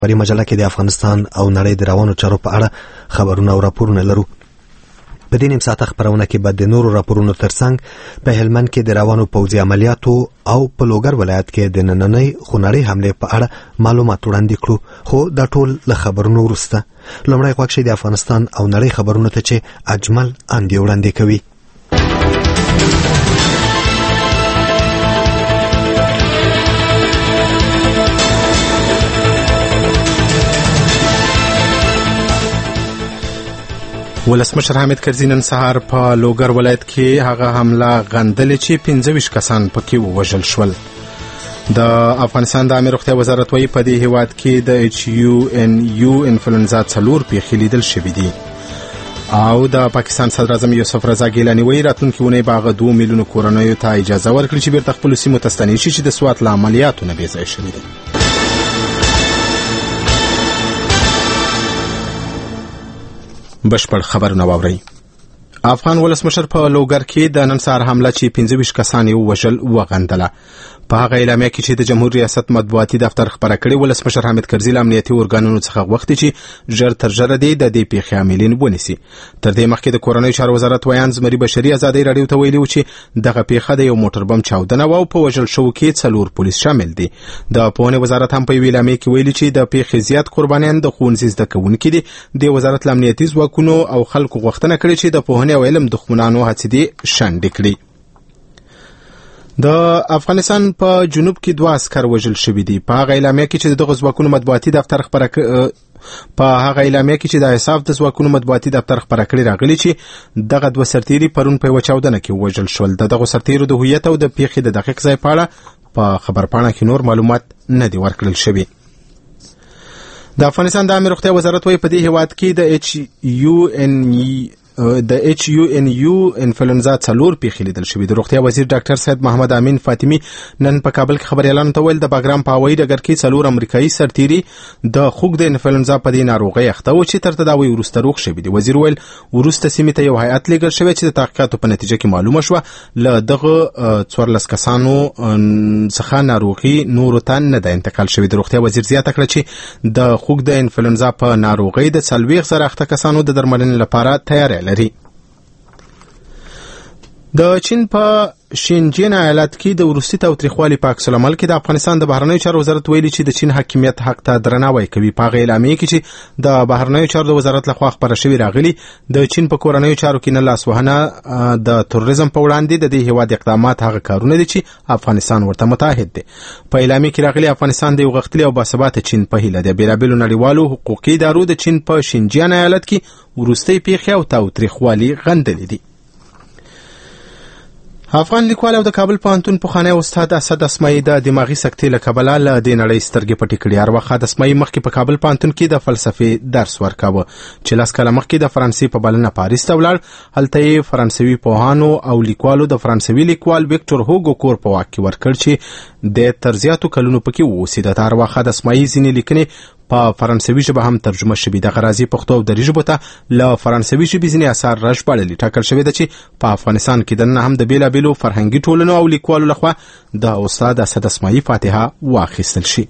په مجله کې د افغانستان او نړۍ د روانو چارو په اړه خبرونه او راپورونه لرو. په دې نیم ساعته خبرونه کې به د نورو راپورونو ترڅنګ په هلمند کې د روانو پوځي عملیاتو او په لوګر ولایت کې د نننۍ خونړۍ حملې په اړه معلومات وړاندې کړو. خو دا ټول له خبرونو وروسته لومړی غوږ شئ د افغانستان او نړۍ خبرونو ته چې اجمل اندي وړاندې کوي. ولسمشر حامد کرزي نن سهار په لوګر ولایت کې هغه حمله غندلې چې 25 کسان پکې ووژل شول. د افغانستان د عامه روغتیا وزارت وايي په دې هیواد کې د HUNU انفلونزا 4 پیښې لیدل شوې دي. او د پاکستان صدر اعظم یوسف رضا ګیلاني وايي راتلونکي اونۍ به هغه 2 میلیونه کورنیو ته اجازه ورکړي چې بیرته خپلو سیمو ته ستنې شي چې د سوات له عملیاتو نه بې ځایه شوي دي. بشپړ خبرونه واورئ. افغان ولسمشر په لوګر کې د نن سهار حمله چې 25 کسان یې ووژل وغندله. په هغه اعلامیه کې چې د جمهور ریاست مطبوعاتي دفتر خبره کړې، ولسمشر حامد کرزي له امنیتي ارګانونو څخه غوښتي چې ژر تر ژره د دې پیښې عاملین ونیسي. تر دې مخکې د کورنیو چارو وزارت ویان زمري بشري ازادۍ راډیو ته ویلي و چې دغه پیښه د یو موټر بم چاودنه و او په وژل شوو کې 4 پولیس شامل دي. د پوهنې وزارت هم په یوې اعلامیه کې ویلي چې د پیښې زیات قربانیان د ښوونځي زده کوونکي دي. د وزارت له امنیتي ځواکونو او خلکو غوښتنه کړې چې د پوهنې او علم دښمنانو هڅې دي شنډې کړي. د افغانستان په جنوب کې 2 عسکر وژل شوي دي. په هغه اعلامیه کې چې دغه ځواکونو مطبوعاتي دفتر خبره په هغه اعلامیه کې چې د انصاف د ځواکونو مطبوعاتي دفتر خبره کړې راغلي چې دغه 2 سرتیري پرون په یوه چاودنه کې وژل شول. دغه سرتیرو د هویت او د پیښې د دقیق ځای په اړه په خبرپاڼه کې نور معلومات نه دي ورکړل شوي. د افغانستان د عامه روغتیا وزارت وايي په دې هیواد کې د HUNU انفلونزا 4 پیښې لیدل شوې. د روغتیا وزیر ډاکټر سید محمد امین فاطمی نن په کابل کې خبريالانو ته ویل د باګرام په هوایي ډګر کې 4 امریکایي سرتیري د خوګ د انفلونزا په دې ناروغۍ اخته و چې تر تداوی وروسته روغ شوي دي. وزیر ویل وروسته سیمې ته یو هیئت لیږل شوی چې د تحقیقاتو په نتیجه کې معلومه شوه له دغه 14 کسانو څخه ناروغي نورو ته نه ده انتقال شوې. د روغتیا وزیر زیاته کړه چې د خوګ د انفلونزا په ناروغۍ د 40,000 اخته کسانو د درملنې لپاره تیاری لري. د چین په شینجین ایالت کې د وروستي تاوتریخوالي په عکس العمل کې د افغانستان د بهرنیو چارو وزارت ویلي چې د چین حاکمیت حق ته درناوی کوي. په هغه اعلامیه کې چې د بهرنیو چارو د وزارت لخوا خبره شوې راغلي، د چین په کورنیو چارو کې نه لاسوهنه د تروریزم په وړاندې د دې هیواد اقدامات هغه کارونه دي چې افغانستان ورته متحد دی. په اعلامیه کې راغلي افغانستان د یو غښتلي او باثباته چین په هیله دی. بیلابیلو نړیوالو حقوقي ادارو د چین په شینجین ایالت کې وروستي پیښې او تاوتریخوالي غندلې دي. افغان لیکوال او د کابل پوهنتون پخوانی استاد اسد اسماعي د دماغي سکتې له کبله له دې نړۍ سترګې پټې کړې. هر وخت اسماعي مخکې په کابل پوهنتون کې د فلسفې درس ورکاوه چې 10 کاله مخکې د فرانسې په بلنه پاریس ته ولاړ. هلته یې فرانسوي پوهانو او لیکوالو د فرانسوي لیکوال ویکټور هوګو کور په واک کې ورکړ چې د تر زیاتو کلونو پکې واوسېده. هر وخت اسماعي ځینې لیکنې په فرانسوي ژبه هم ترجمه شوي. د غرازي پښتو او دري ژبو ته له فرانسوي ژبې ځینې اثار راژباړلي. ټاکل شوې ده چې په افغانستان کې دننه هم د بیلابیلو فرهنګي ټولنو او لیکوالو لخوا د استاد اسد اسماعي فاتحه واخیستل شي.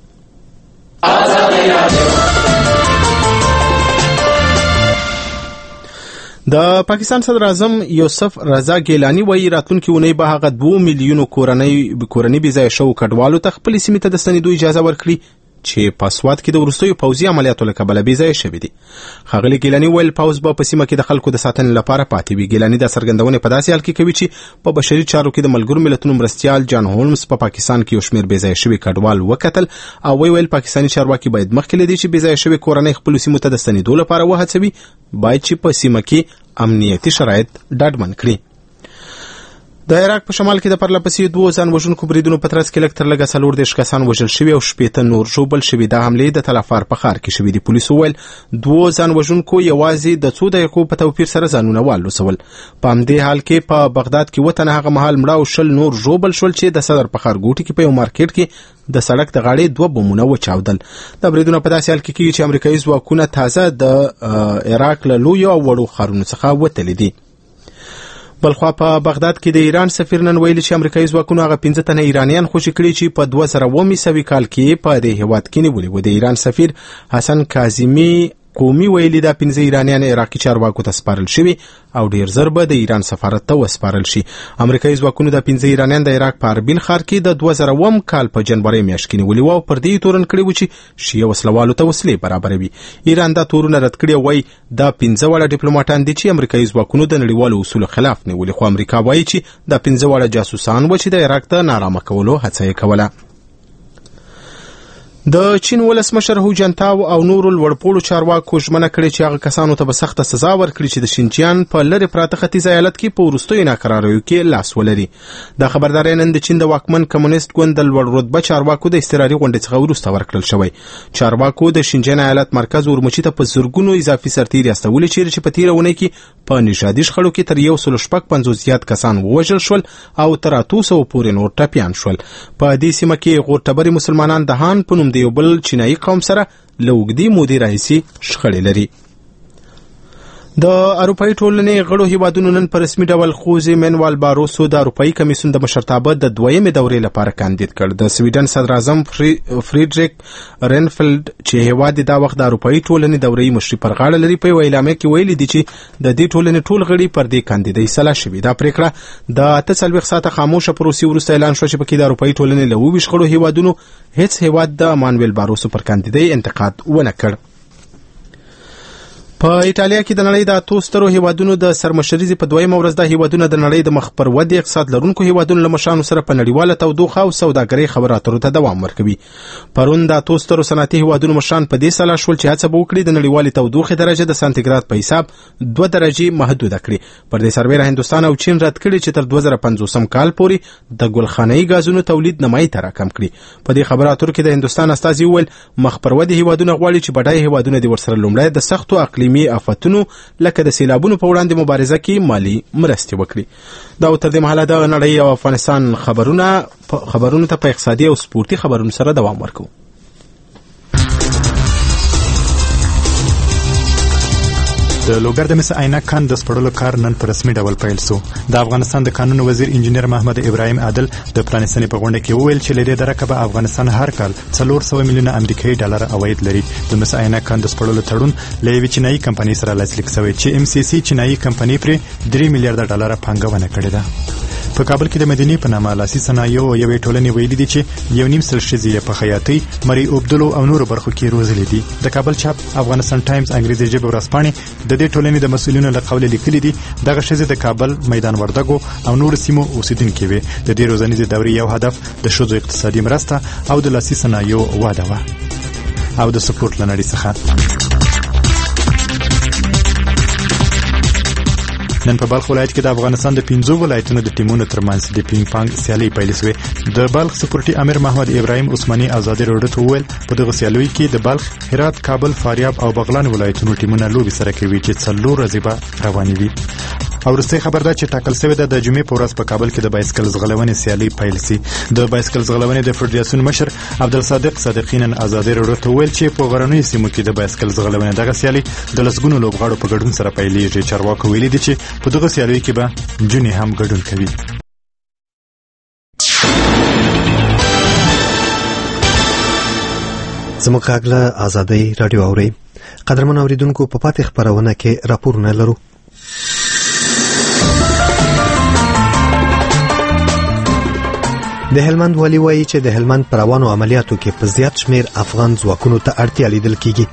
د پاکستان صدر اعظم یوسف رضا ګیلاني وايي راتلونکي اونۍ به هغه 2 میلیونه کورنۍ بې ځایه شوو کډوالو ته خپلې سیمې ته د ستنېدو اجازه ورکړي چې په سوات کې د وروستیو پوځي عملیاتو له کبله بې ځایه شوي دي. ښاغلي ګیلاني ویل پوځ به په سیمه کې د خلکو د ساتنې لپاره پاتې وي. ګیلاني دا څرګندونې په داسې حال کې کوي چې په بشري چارو کې د ملګرو ملتونو مرستیال جان هولمز په پاکستان کې یو شمېر بې ځایه شوي کډوال وکتل او ویل پاکستاني چارواکي باید مخکې له دې چې بې ځایه شوي کورنۍ خپلو سیمو ته د ستنېدو لپاره وهڅوي، باید چې په سیمه کې امنیتي شرایط ډاډمن کړي. د عراق په شمال کې د پرلپسې 2 ځان وژونکو بریدونو په ترڅ کې لږ تر لږه 40 کسان وژل شوي او 80 نور ژوبل شوي. دا حملې د تلافار په ښار کې شوي دي. پولیسو ویل 2 ځان وژونکو یوازې د 2 دقیقو په توپیر سره ځانونه والوسول. په همدې حال کې په بغداد کې وطن هغه مهال مړه او 20 نور ژوبل شول چې د صدر په ښارګوټي کې په یو مارکیټ کې د سړک د غاړې 2 بمونه وچاودل. دا بریدونه په داسې حال کې کېږي چې امریکایي ځواکونه تازه د عراق له لویو او وړو ښارونو څخه وتلي دي. بلخوا په بغداد کې د ایران سفیر نن ویلي چې امریکایي ځواکونو هغه 15 تنه ایرانیان خوشي کړي چې په 2009 کال کې په دې هیواد کې نیولي و. د ایران سفیر حسن کاظمی قومي ویلي دا 15 ایرانیان عراقي چارواکو ته سپارل شوي او ډیر زر به د ایران سفارت ته وسپارل شي. امریکایي ځواکونو دا 15 ایرانیان د عراق په اربیل ښار کې د 2009 کال په جنوري میاشت کې نیولي و او پر دې تورن کړي و چې شیعه وسلوالو ته وسلې برابروي. ایران دا تورونه رد کړي وای دا 15 وړه ډیپلوماټان دي چې امریکایي ځواکونو د نړیوالو اصولو خلاف نیولي، خو امریکا وایي چې دا 15 وړه جاسوسان و چې د عراق ته نارامه کولو هڅه یې کوله. د چین ولسمشر هو جنتاو او نورو لوړپوړو چارواکو ژمنه کړې چې هغه کسانو ته به سخته سزا ورکړي چې د شینجیان په لرې پراته ختیځ ایالت کې په وروستیو ناکراریو کې لاس ولري. دا خبرداری نن د چین د واکمن کمونیست ګوند د لوړ رتبه چارواکو د اضطراري غونډې څخه وروسته ورکړل شوی. چارواکو د شینجیان ایالت مرکز اورمچي ته په زرګونو اضافي سرتیري استولي چې په تیره اونۍ کې په نژادي شخړو کې تر 150 زیات کسان ووژل شول او تر 800 پورې نور ټپیان شول. په دې سیمه کې غورټبري مسلمانان د هان په نوم د یو بل چینایي قوم سره له اوږدې مودې راهیسې شخړې لري. د اروپایي ټولنې غړو هیوادونو نن په رسمي ډول خوزه منوال باروسو د اروپایي کمیسیون د مشرتابه د دویمې دورې لپاره کاندید کړ. د سویډن صدر اعظم فریډریک رینفلد چې هیواد دا وخت د اروپایي ټولنې دورې مشري پر غاړه لري په اعلامیه کې ویلي دي چې د دې ټولنې ټول غړي پر دې کاندیدۍ سلا شوي. دا پریکړه د 48 ساعته خاموشه پروسې وروسته اعلان شو چې پکې د اروپایي ټولنې له 20 غړو هیوادونو هیڅ هیواد د مانویل باروسو پر کاندیدۍ انتقاد ونه کړ. په ایټالیا کې د نړۍ د 8 سترو هیوادونو د سرمشريزي په دویمه ورځ د هیوادونو د نړۍ د مخ پر ودې اقتصاد لرونکو هیوادونو له مشرانو سره په نړیواله تودوخه او سوداګرۍ خبرو اترو ته دوام ورکوي. پرون د 8 سترو صنعتي هیوادونو مشران په دې سلا شول چې هڅه وکړي د نړیوالې تودوخې درجه د سانتیګراد په حساب 2 درجې محدوده کړي. پر دې سربېره هندستان او چین رد کړي چې تر 2050 کال پورې د ګلخانه‌ای غازونو تولید نمای ته راکم کړي. په دې خبرو اترو کې د هندستان استازي وویل مخ پر ودې هیوادونه غواړي چې بډای هیوادونه د ورسره لومړی د سختو اقلیمي آفتونو لکه د سیلابونو په وړاندې مبارزه کې مالی مرستې وکړي. دا تر دې مهاله د نړۍ او افغانستان خبرونو ته په اقتصادي او سپورتي خبرونو سره دوام ورکوو. د لوګر د مس عینک کان د سپړلو کار نن په رسمي ډول پیل شو. د افغانستان د قانون وزیر انجنیر محمد ابراهیم عادل د پرانیستنې په غونډه کې وویل چې لري درکه به افغانستان هر کال 400 میلیونه امریکایي ډالر عواید لري. د مس عینک کان د سپړلو تړون له یوې چینایي کمپنۍ سره لاسلیک شوی چې MCC چینایي کمپنۍ پر 3 میلیارډ ډالر پانګونه کړې ده. په کابل کې د مدینه په نامه لاسي صنایع او یوې ټولنې ویلي دي چې 1.5 سل ښځې په خیاطۍ، مری اوبدلو او نورو برخو کې روزلې دي. د کابل چاپ افغانستان ټایمز انګریزي ژبه ورځپاڼې د دې ټولنې د مسؤلینو له قوله لیکلي دي دغه ښځې د کابل، میدان وردګو او نورو سیمو اوسیدونکې وي. د دې روزنیزې دورې یو هدف د ښځو اقتصادي مرسته او د لاسي صنایعو وده وه. او د سپورت له نړۍ څخه نن په بلخ ولایت کې د افغانستان د 15 ولایتونو د ټیمونو ترمنځ د پینګ پانګ سیالي پیل شوې. د بلخ سپورټي امیر محمد ابراهیم عثماني ازادي راډیو وویل په دغه سیالیو کې د بلخ، هرات، کابل، فاریاب او بغلان ولایتونو ټیمونه لوبي سره کوي چې 4 ورځې به روانې وي. او وروستۍ خبر ده چې ټاکل شوې ده د جمعې په ورځ په کابل کې د بایسکل ځغلونې سیالي پیل شي. د بایسکل ځغلونې د فدراسیون مشر عبدالصادق صادقین ازادي راډیو ته ویل چې په غرنیو سیمو کې د بایسکل ځغلونې دغه سیالي د لسګونو لوبغاړو په ګډون سره پیلېږي. چارواکو ویلي دي چې په دغه سیالیو کې به جنې هم ګډون کوي. زموږ غږ له ازادۍ راډیو اورئ. قدرمن اوریدونکو په پاتې خبرونه کې راپورونه لرو. د هلمند والی وایي چې د هلمند پر روانو عملیاتو کې په زیات شمیر افغان ځواکونو ته اړتیا لیدل کیږي.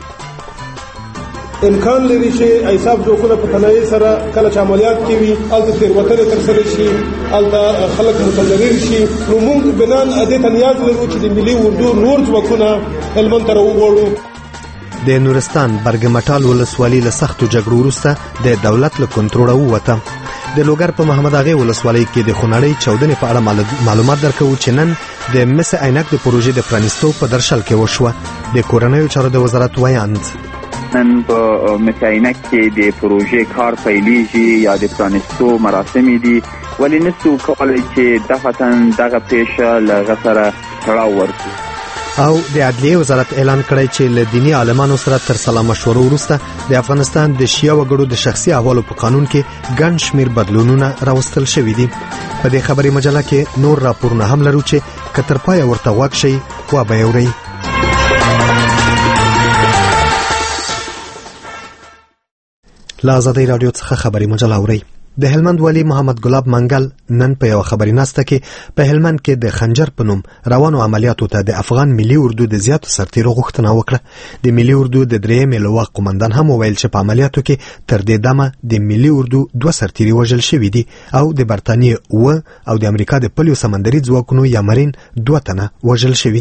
امکان لري چې ایساف ځواکونه په تنهایی سره کله چې عملیات کوي الته تیروتنې ترسره شي، الته خلک متضرر شي. نو موږ بنان دې ته نیاز لرو چې د ملي اردو نور ځواکونه هلمند ته راوغواړو. د نورستان برګمټال ولسوالي له سختو جګړو وروسته د دولت له کنټروله ووته. د لوګر په محمد اغه ولسوالۍ کې د خونړۍ چاودنې په اړه معلومات درکو چې نن د مس عینک د پروژې د پرانیستو په درشل کې وشوه. د کورنیو چارو د وزارت ویاند نن په مس عینک کې د پروژې کار پیلېږي یا د پرانیستو مراسم دي، ولې نسو کولای چې دغه پیښه له غسره تړاو ورکړي. او د عدلیې وزارت اعلان کړی چې له دینی عالمانو سره تر سلا مشورو وروسته د افغانستان د شیعه وګړو د شخصي احوالو په قانون کې ګڼ شمېر بدلونونه راوستل شوي دي. په دې خبري مجله کې نور راپورونه هم لرو چې که تر پایه ورته غوږ شئ وا به یې اورئ. له ازادۍ راډیو څخه خبري مجله اورئ. د هلمند والی محمد ګلاب منګل نن په یو خبري ناسته کې په هلمند کې د خنجر په نوم روانو عملیاتو ته د افغان ملي اردو د زیاتو سرتیرو غوښتنه وکړه. د ملي اردو د 3 لواء قومندان هم وویل چې په عملیاتو کې تر دې دمه د ملي اردو 2 سرتیري وژل شوي دي او د برتانیې او د امریکا د پلیو سمندري ځواکونو یا مرین 2 تنه وژل شوي.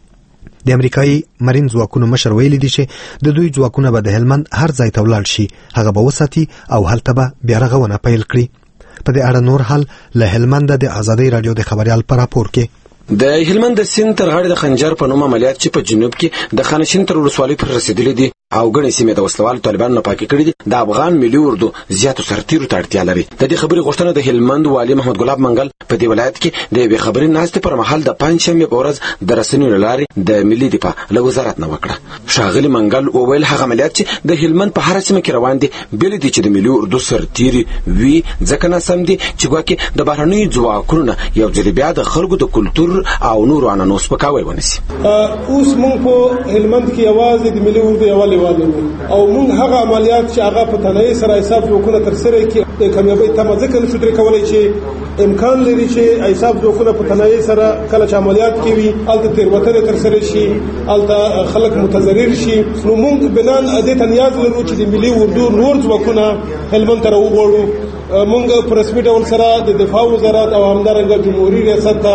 د امریکایي مرین ځواکونو مشر ویلي دي چې د دوی ځواکونه به د هلمند هر ځای ته ولاړ شي، هغه به وساتي او هلته به بیا رغونه پیل کړي. په دې اړه نور حال له هلمند د ازادۍ راډیو د خبريال پر راپور کې د هلمند د سیند تر غاړې د خنجر په نوم عملیات چې په جنوب کې د خانشین تر ولسوالۍ پر رسیدلي دي او ګڼې سیمې د وسلوالو طالبانو نه پاکې کړي دي، د افغان ملي اردو زیاتو سرتیرو ته اړتیا لري. د دې خبرې غوښتنه د هلمند والي محمد ګلاب منګل په دې ولایت کې د یوې خبرې ناستې پر مهال د پنځشنبې په ورځ د رسنیو له لارې د ملي دفاع له وزارت نه وکړه. ښاغلي منګل وویل هغه عملیات چې د هلمند په هره سیمه کې روان دي بېل دي چې د ملي اردو سرتیري وي، ځکه ناسم دي چې ګواکې د بهرنیو ځواکونو نه یو ځل بیا د خلکو د کلتور او نورو عنعنو سپکاوی ونیسي. اوس موږ په هلمند کې یوازې د ملي اردو یوه لیوال او موږ هغه عملیات چې هغه په تنهایی سره حساب ځواکونه ترسره کړي د کامیابۍ تمه ځکه نشو ترې کولی چې امکان لري چې حساب ځواکونه په تنهایی سره کله چې عملیات کوي هلته تېروتنې ترسره شي، هلته خلک متضرر شي. نو موږ بنان دې ته نیاز لرو چې د ملي اردو نور ځواکونه هلمند ته راوغواړو. موږ په رسمي ډول سره د دفاع وزارت او همدارنګه جمهوریت ریاست ته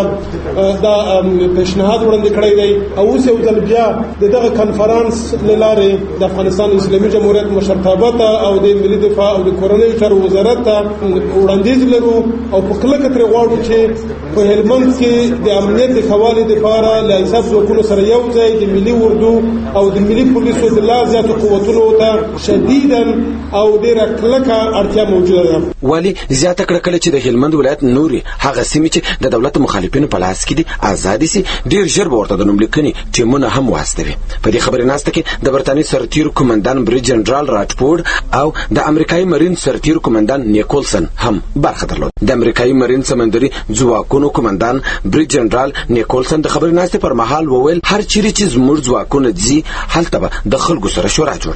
دا پیشنهاد وړاندې کړی دی او اوس یو ځل بیا دغه کنفرانس له لارې د افغانستان اسلامي جمهوریت مشرتابه ته او د ملي دفاع او د کورنیو چارو وزارت ته وړاندیز لرو او په کلکه ترې غواړو چې په هلمند کې د امنیت د ښه والي دپاره له حساب ځواکونو سره یو ځای د ملي اردو او د ملي پولیسو د لا زیاتو قوتونو ته شدیدا او ډېره کلکه اړتیا موجوده ده. والی زیاته کړه کله چې د هلمند ولایت نوري هغه سیمې چې د دولت مخالفینو په لاس کې دي آزادې سي، ډیر ژر به ورته د نوملیکنې ټیمونه هم واستوي. په دې خبرې ناسته کې د برتانیې سرتیرو قومندان بریج جنرال راټفورډ او د امریکایي مرین سرتیرو قومندان نیکولسن هم برخه درلود. د امریکایي مرین سمندري ځواکونو قومندان بریج جنرال نیکولسن د خبرې ناسته پر مهال وویل هر چیرې چې زموږ ځواکونه ځي هلته به د خلکو سره شورا جوړ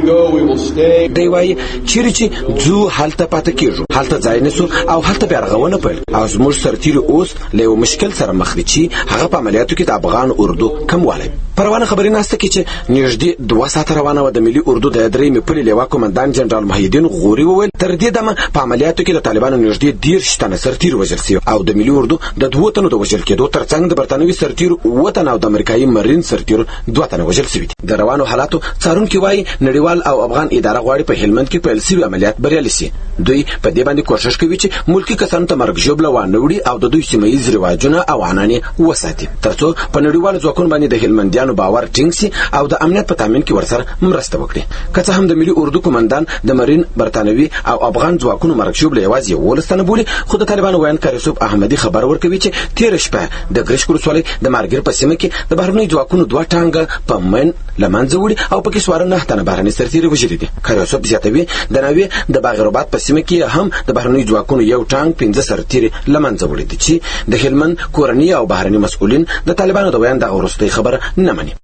دی. وایي چیرې چې ځو هلته پاتې کېږو، هلته ځای نسو او هلته بیا رغونه پیل. او زموږ سرتیري اوس له یو مشکل سره مخ دي چې هغه په عملیاتو کې د افغان اردو کموالی. په روانه خبرې ناسته کې چې نږدې 2 ساعته روانه وه د ملي اردو د 3 پلې لیوا قومندان جنرال محیدین غوري وویل تر دې دمه په عملیاتو کې د طالبانو نږدې 13 تنه سرتیري وژل شوي او د ملي اردو د 2 تنو د وژل کېدو ترڅنګ د برتانوي سرتیرو 7 تنه او د امریکایي مرین سرتیرو 2 تنه وژل شوي دي. د روانو حالاتو څارونکي وایي نړیوال او افغان اداره غواړي په هلمند کې پیل شوي عملیات بریالي شي. دوی په دې باندې کوشش کوي چې ملکی کسانو ته مرګ ژوبله وانه وړي او د دوی سیمه ییز رواجونه او عنعنې وساتي ترڅو په نړیوالو ځواکونو باندې د هلمندیانو باور ټینګ شي او د امنیت په تامین کې ورسره مرسته وکړي. که څه هم د ملي اردو قومندان د مرین برتانوي او افغان ځواکونو مرګ ژوبله یوازې 11 تنه بولي، خو د طالبانو ویانکار یوسف احمدي خبر ورکوي چې تېره شپه د ګرشک ولسوالۍ د مارګر په سیمه کې د بهرنیو ځواکونو 2 ټانګه په من له منځه وړي او پکې سواره 9 تنه بهرني سرتیري وژلي دي. کار یوسف زیاتوي د ناوې د باغربات په سیمه کې هم د بهرنیو ځواکونو 1 ټانګ 15 سرتیري له منځه وړي دي چې د هلمند کورني او بهرني مسؤلین د طالبانو د ویان دغه وروستۍ خبره نه مني.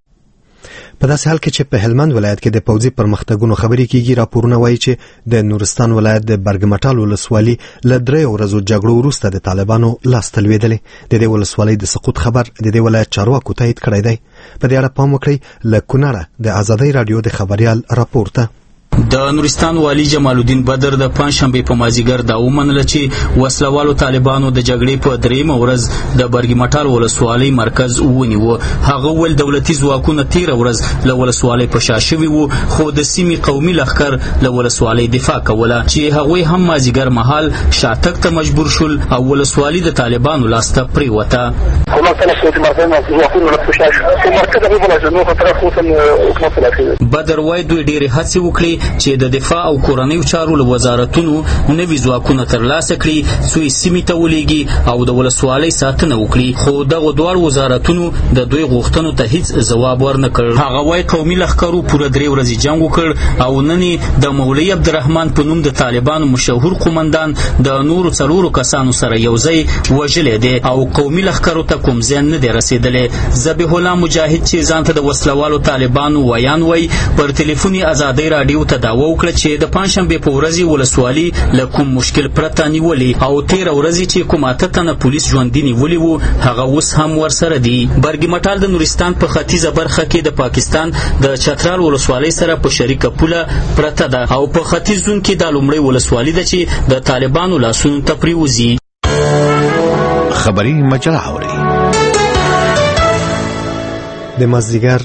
په داسې حال کې چې په هلمند ولایت کې د پوځي پرمختګونو خبرې کیږي، راپورونه وایي چې د نورستان ولایت د برګمټال ولسوالۍ له 3 ورځو جګړو وروسته د طالبانو لاس ته لوېدلې. د دې ولسوالۍ د سقوط خبر د دې ولایت چارواکو تایید کړی دی. په دې اړه پام وکړئ له کونړه د ازادۍ راډیو د خبريال راپور ته. د نورستان والی جمال الدین بدر د پنځشنبه په مازیګر دا ومنله چې وسلوالو طالبانو د جګړې په 3 ورځ د برګمټال ولسوالۍ مرکز ونیو. هغه ول دولتي ځواکونه 13 ورځ له ولسوالۍ په شا شوي وو، خو د سیمې قومي لښکر له ولسوالۍ دفاع کوله چې هغه هم مازیګر مهال شاتګ ته مجبور شول او ولسوالۍ د طالبانو لاس ته پریوته. بدر وای دوی ډېرې هڅې وکړې چې د دفاع او کورنیو چارو له وزارتونو نوي ځواکونه ترلاسه کړي څو سیمې ته ولېږي او د ولسوالۍ ساتنه وکړي، خو دغه دواړو وزارتونو د دوی غوښتنو ته هیڅ ځواب ورنه کړ. هغه وايي قومي لښکرو پوره 3 ورځې جنګ وکړ او نن د مولوي عبدالرحمن په نوم د طالبانو مشهور قومندان د نورو 4 کسانو سره یو ځای وژلی دی او قومي لښکرو ته کوم زیان نه دی رسېدلی. ذبیح الله مجاهد چې ځان ته د وسلوالو طالبانو ویان وایي پر ټلیفون یې ازادۍ راډیو ته دعوه وکړه چې د پنجشنبې په ورځ ولسوالي له کوم مشکل پرته نیولې او 13 ورځې چې کوم 8 تنه پولیس ژوندي نیولي وو هغه اوس هم ورسره دي. برګي مټال د نورستان په ختیځه برخه کې د پاکستان د چترال ولسوالۍ سره په شریکه پوله پرته ده او په ختیځ زون کې د لومړۍ ولسوالۍ ده چې د طالبانو لاسونو ته پریوزي. خبری مجله اوري د مازدیګر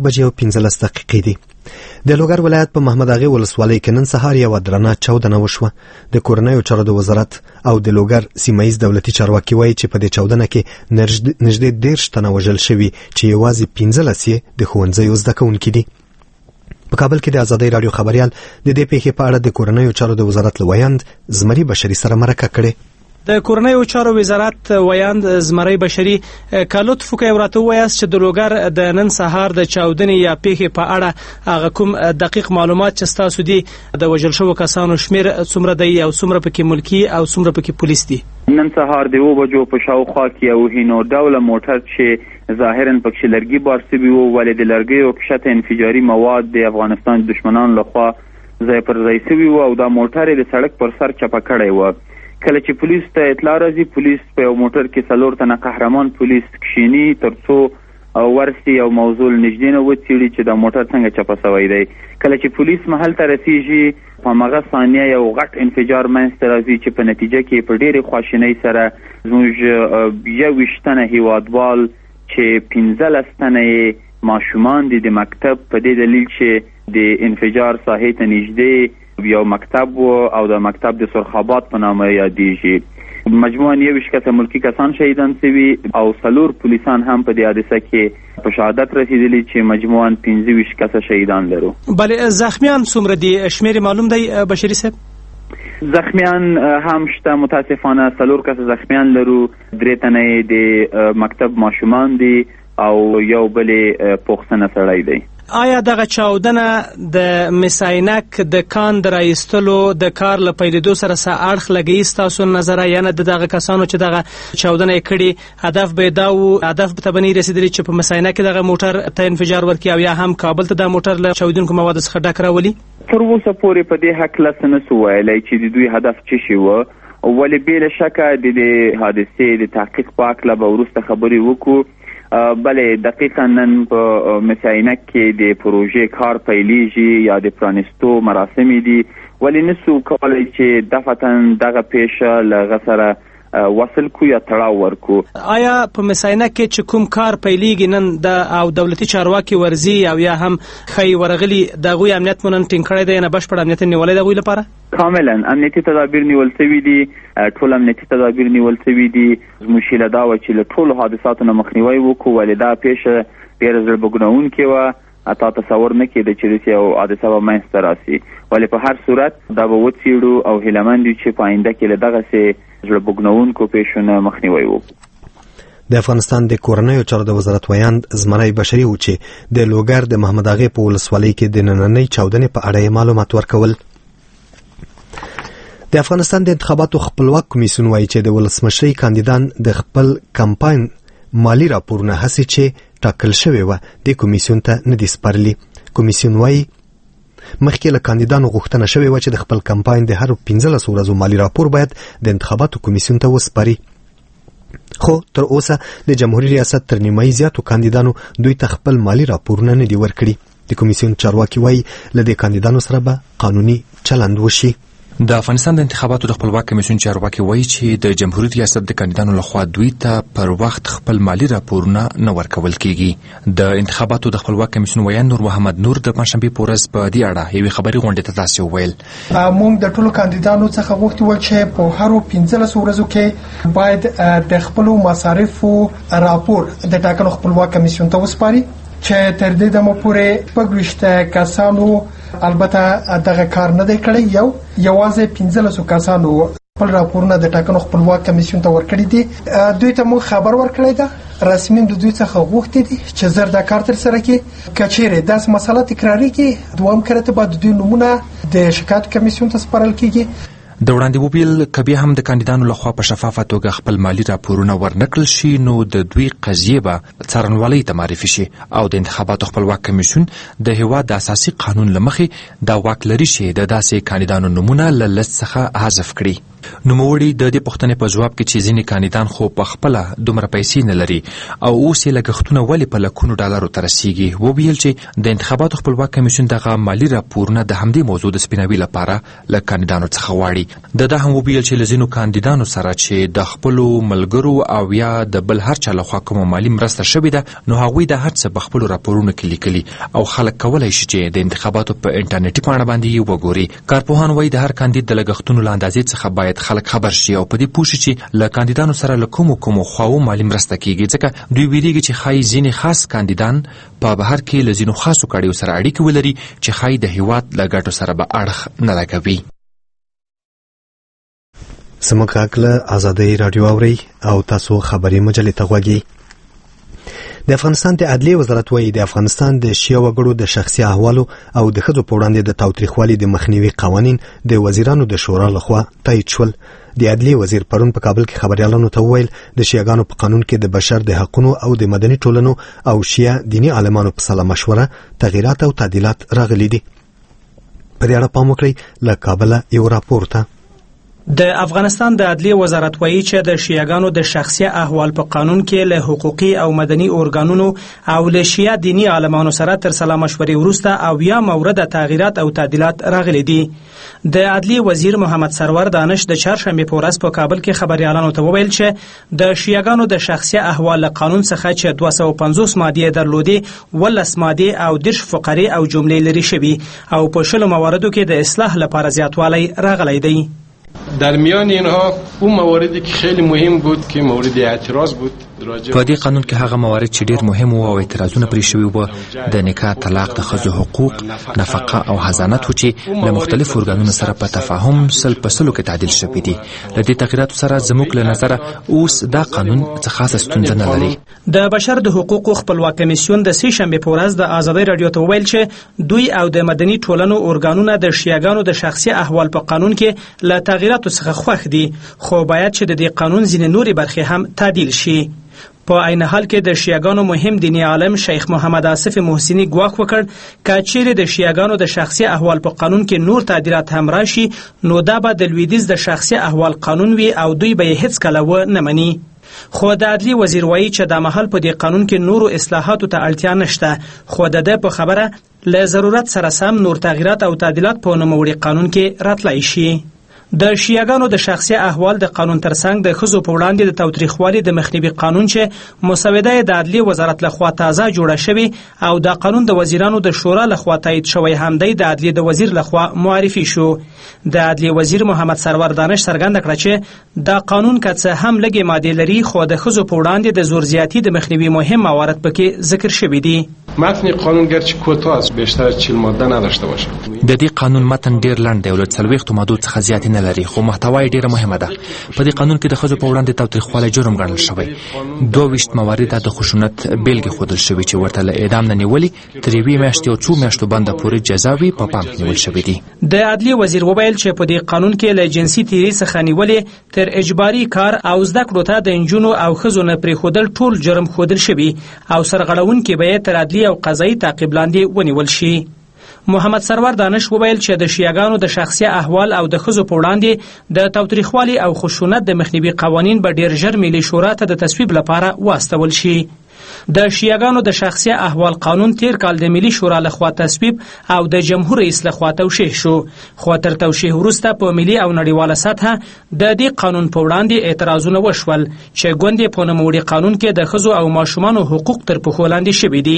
6:15 دي. د لوګر ولایت په محمد اغه ولسوالۍ کې نن سهار یو درنه چاودنه وشوه. د کورنیو چارو د وزارت او د لوګر سیمایي دولتي چارواکي وایي چې په دې چاودنه کې نږدې 10 تنه وژل شوي چې یوازې 15 د ښوونځیو زده کوونکي دي. په کابل کې د ازادۍ راډیو خبريال د دې پیښې په اړه د کورنیو چارو د وزارت لویاند زمري بشري سره مرکه کړې. د کورنیو چارو وزارت ویاند زمري بشري کالوت فوکي ورته وایي چې د لوګر د نن سهار د چاودنې یا پیښې په اړه هغه کوم دقیق معلومات چې تاسو دي د وژل شوو کسانو شمیر څومره دی او څومره پکې ملکی او څومره پکې پولیس دي؟ نن سهار د 2 بجو په شاوخوا کې یو هینو ډوله موټر چې ظاهرا پکې لرګي بار سوي وو ولې د لرګیو کښته انفجاري مواد د افغانستان دشمنانو لخوا ځای پر ځای سوي وو او دا موټر د سړک پر سر چپه کړی و. کله چې پولیس ته اطلاع راځي پولیس په یو موټر کې 4 تنه قهرمان پولیس کښینی ترڅو ورسي او موضوع نږدې نه وڅېړي چې دا موټر څنګه چپه شوی دی. کله چې پولیس محل ته رسیږي په هغه ثانیه یو غټ انفجار منځته راځي چې په نتیجه کې په ډېرې خواشینۍ سره زموږ 21 تنه هیوادوال چې 15 تنه ماشومان دي د مکتب په دې دلیل چې د انفجار ساحې ته نږدې یو مکتب او د مکتب د سرخابات په نامه یادېږي. مجموعاً 21 کسه ملکی کسان شهیدان شوي او 4 پولیسان هم په دې حادثه کې په شهادت رسیدلي چې مجموعاً 25 کسه شهیدان لرو. بله زخمیان څومره دي؟ شمیر معلوم دی بشري صاحب؟ زخمیان هم شته متاسفانه 4 کسه زخمیان لرو. 3 تنه د مکتب ماشومان دي او یو بلې پوښتنه سړی دی. آیا دغه چاودنه د مساینک د کان د رایستلو د کار له پیلېدو سره څه اړخ لګوي ستاسو نظره؟ یعنې د دغه کسانو چې دغه چاودنه یې کړې هدف به یې دا و هدف به ته به نه رسېدلي چې په مساینک کې دغه موټر ته انفجار ورکړي او یا هم کابل ته دا موټر له چاودونکو موادو څخه ډک راولي؟ تر اوسه پورې په دې هکله څه نسو ویلی چې د دوی هدف څه شی و، ولې بې له شکه د دې حادثې د تحقیق په هکله به وروسته خبرې وکړو. بله دقیقا نن په مساینک کې د پروژې کار پیلیږي یا د پرانستو مراسمې دي ولې نسو کولی چې دفتن دغه پیښه له هغه سره وصل کو یا تړاو ورکو. آیا په مساینک کې چې کوم کار پیلیږي نن د او دولتي چارواکي ورزي او یا هم خی ورغلي د غوی امنیت مونږ ټینګ کړی دی نه بشپړ امنیت نیولای دی غوی لپاره؟ کاملا امنیتي تدابیر نیول شوي دي، ټول امنیتي تدابیر نیول شوي دي. زموږ هیله دا وه چې له ټولو حادثاتو نه مخنیوی وکړو ولې دا پیښه ډېره زړه بګنونکې وه. تا تصور نه کېده چې داسې یو حادثه به منځته راسي، ولې په هر صورت دا به وڅېړو او هیلهمند یو چې په آینده کې له دغسې زړه بګنونکو پیښو نه مخنیوی وکړو. د افغانستان د کورنیو چارو د وزارت ویاند زمري بشري و چې د لوګر د محمد اغه په ولسوالۍ کې د نننۍ چاودنې په اړه معلومات ورکول. د افغانستان د انتخاباتو خپلواک کمیسیون وایي چې د ولسمشرۍ کاندیدان د خپل کمپاین مالی راپورونه هڅې چې ټاکل شوی و د کمیسیون ته نه دي سپارلي. کمیسیون وایي مخکې له کاندیدانو غوښتنه شوې وه چې د خپل کمپاین د هر 15 ورځو مالی راپور باید د انتخاباتو کمیسیون ته وسپاري، خو تر اوسه د جمهوریت ریاست تر نیمایي زیاتو کاندیدانو دوی ته خپل مالی راپورونه نه دي ورکړي. د کمیسیون چارواکي وایي له دې کاندیدانو سره به قانوني چلند وشي. د افغانستان د انتخاباتو د خپلواک کمیسیون چارواکي وایي چې د جمهوریت ریاست د کاندیدانو لخوا دوی ته پر وخت خپل مالی راپورونه نه ورکول کیږي. د انتخاباتو د خپلواک کمیسیون ویاند نور محمد نور د پنځشنبې په ورځ په دې اړه یوې خبري غونډې ته داسې وویل: موږ د ټولو کاندیدانو څخه غوښتي و چې په هر 15 ورځو کې باید د خپل مصارفو راپور د ټاکنو خپلواک کمیسیون ته وسپاري چې تر دې دمه پورې 25 کسانو البته دغه کار نه دی کړی، یوازې 15 کسانو خپل راپورونه د ټاکنو خپلواک کمیسیون ته ورکړي دي. دوی ته مو خبر ورکړی ده، رسمي د دوی څخه غوښتي دي چې زر د کار تر سره کې کچېره داس مسله تکراری کې دوام کړته بعد دوی نمونه د شکایت کمیسیون ته سپارل کیږي. د وړاندې ویل کبي هم د کاندیدانو لخوا په شفافه توګه خپل مالی راپورونه ورنکړل شي نو د دوی قضیه به څارنوالۍ ته معرفي شي او د انتخاباتو خپلواک کمیسیون د هیواد د اساسي قانون له مخې دا واک لري چې د داسې کاندیدانو نومونه له لست څخه حذف کړي. نوموړي د دې پوښتنې په جواب کې چې ځینې کاندیدان خو په خپله دومره پیسې نه لري او اوس یې لګښتونه ولې په لکونو ډالرو ته رسیږي، وویل چې د انتخاباتو خپلواک کمیسیون دغه مالي راپورونه د همدې موضوع د سپیناوي لپاره له کاندیدانو څخه غواړي. دا هم وویل چې له ځینو کاندیدانو سره چې د خپلو ملګرو او یا د بل هر چا لخوا کومه مالي مرسته شوې ده نو هغوی د هر څه په خپلو راپورونو کې لیکلي او خلک کولی شي چې د انتخاباتو په انټرنیټي پاڼه باندې یې وګوري. کارپوهان وایي د هر کاندید د لګښتونو له اندازې څخه باید خلک خبر شي او په دې پوه شي چې له کاندیدانو سره له کومو خواو مالي مرسته کیږي، ځکه دوی ویریږي چې ښایي ځینې خاص کاندیدان په بهر کې له ځینو خاصو کړیو سره اړیکې ولري چې ښایي د هیواد له ګټو سره به اړخ نه لګوي. زموږ غږ له ازادۍ راډیو اورئ او تاسو خبري مجلې ته غوږی. د افغانستان د عدلیې وزارت وایي د افغانستان د شیعه وګړو د شخصي احوالو او د ښځو په وړاندې د تاوتریخوالي د مخنیوي قوانین د وزیرانو د شورا لخوا تایید شول. د عدلیې وزیر پرون په کابل کې خبريالانو ته وویل د شیعاګانو په قانون کې د بشر د حقوقو او د مدني ټولنو او شیعه دینی عالمانو په سلا مشوره تغییرات او تعدیلات راغلي دي. په دې اړه پام وکړئ. له کابل یو راپور ته. د افغانستان د عدلیې وزارت وایي چې د شیعاګانو د شخصي احوال په قانون کې له حقوقي او مدني ارګانونو او له شیعه دینی عالمانو سره تر سلا مشورې وروسته او یا مورد تغییرات او تعدیلات راغلي دي. د عدلیې وزیر محمد سرور دانش د چهارشنبې په ورځ په کابل کې خبريالانو ته وویل چې د شیعاګانو د شخصي احوال له قانون څخه چې 250 مادې درلودې 12 مادې او 10 فقرې او جملې لري شوي او په شلو مواردو کې د اصلاح لپاره زیاتوالی راغلی دی. در میان اینها اون مواردی که خیلی مهم بود که مورد اعتراض بود په دې قانون کې هغه موارد چې ډېر مهم وو او اعتراضونه پرې شوي وو د نکاح، طلاق، د ښځو حقوق، نفقه او حضانت و چې له مختلفو ارګانونو سره په تفاهم په سلو کې تعدیل شوي دي. له دې تغییراتو سره زموږ له نظره اوس دا قانون څه خاصه ستونزه نه لري. د بشر د حقوقو خپلواک کمیسیون د سې شنبې په ورځ د ازادۍ راډیو ته وویل چې دوی او د مدني ټولنو ارګانونه د شیعاګانو د شخصي احوال په قانون کې له تغییراتو څخه خوښ دي، خو باید چې د دې قانون ځینې نورې برخې هم تعدیل شي. په عین حال کې د شیعاګانو مهم دینی عالم شیخ محمد آصف محسنی ګواښ وکړ که چیرې د شیعاګانو د شخصي احوال په قانون کې نور تعدیلات هم راشي نو دا به د لویدیځ د شخصي احوال قانون وي او دوی به یې هیڅکله ونه مني. خو د عدلیې وزیر وایي چې دا مهال په دې قانون کې نورو اصلاحاتو ته اړتیا نشته، خو د ده په خبره له ضرورت سره سم نور تغییرات او تعدیلات په نوموړي قانون کې راتلی شي. د شیعاګانو د شخصي احوال د قانون ترڅنګ د ښځو په وړاندې د تاوتریخوالي د مخنیوي قانون چې مسوده د عدلیې وزارت لخوا تازه جوړه شوې او دا قانون د وزیرانو د شورا لخوا تایید شوی هم دی د عدلیې د وزیر لخوا معرفي شو. د عدلیې وزیر محمد سرور دانش څرګنده کړه چې دا قانون که څه هم لږې مادې لري خو د ښځو په وړاندې د زور زیاتي د مخنیوي مهم موارد پکې ذکر شوي دي. متن قانون گرچه کوتاه است بیشتر از 40 ماده نداشته باشه. د دې قانون متن ډیر لنډ دی او له 40 مادو څخه زیات نه لري، خو محتوا یې ډیره مهمه ده. په دې قانون کې د ښځو په وړاندې تاوتریخوالی جرم ګڼل شوی. 22 موارد د خشونت بیلګې ښودل شوي چې ورته له اعدام نه نیولې تر 1 میاشتې او 2 میاشتو بنده پورې جزا وي په پام کې نیول شوي دي. د عدلیې وزیر وویل چې په دې قانون کې له جنسي تیري څخه نیولې تر اجباري کار او زده کړو ته د نجونو او ښځو نه پرېښودل ټول جرم ښودل شوي او سرغړونکي به یې تر عدلي او قضایي تعقیب لاندې ونیول شي. محمد سرور دانش وویل چې د شیعاګانو د شخصي احوال او د ښځو په وړاندې د تاوتریخوالي او خشونت د مخنیوي قوانین به ډیر ژر ملي شورا ته د تصویب لپاره واستول شي. د شیعاګانو د شخصي احوال قانون تیر کال د ملي شورا لخوا تصویب او د جمهور رئیس لخوا توشیح شو، خو تر توشیح وروسته په ملي او نړیواله سطحه د دې قانون په وړاندې اعتراضونه وشول چې ګوندې په نوموړي قانون کې د ښځو او ماشومانو حقوق تر پښو لاندې شوي دي.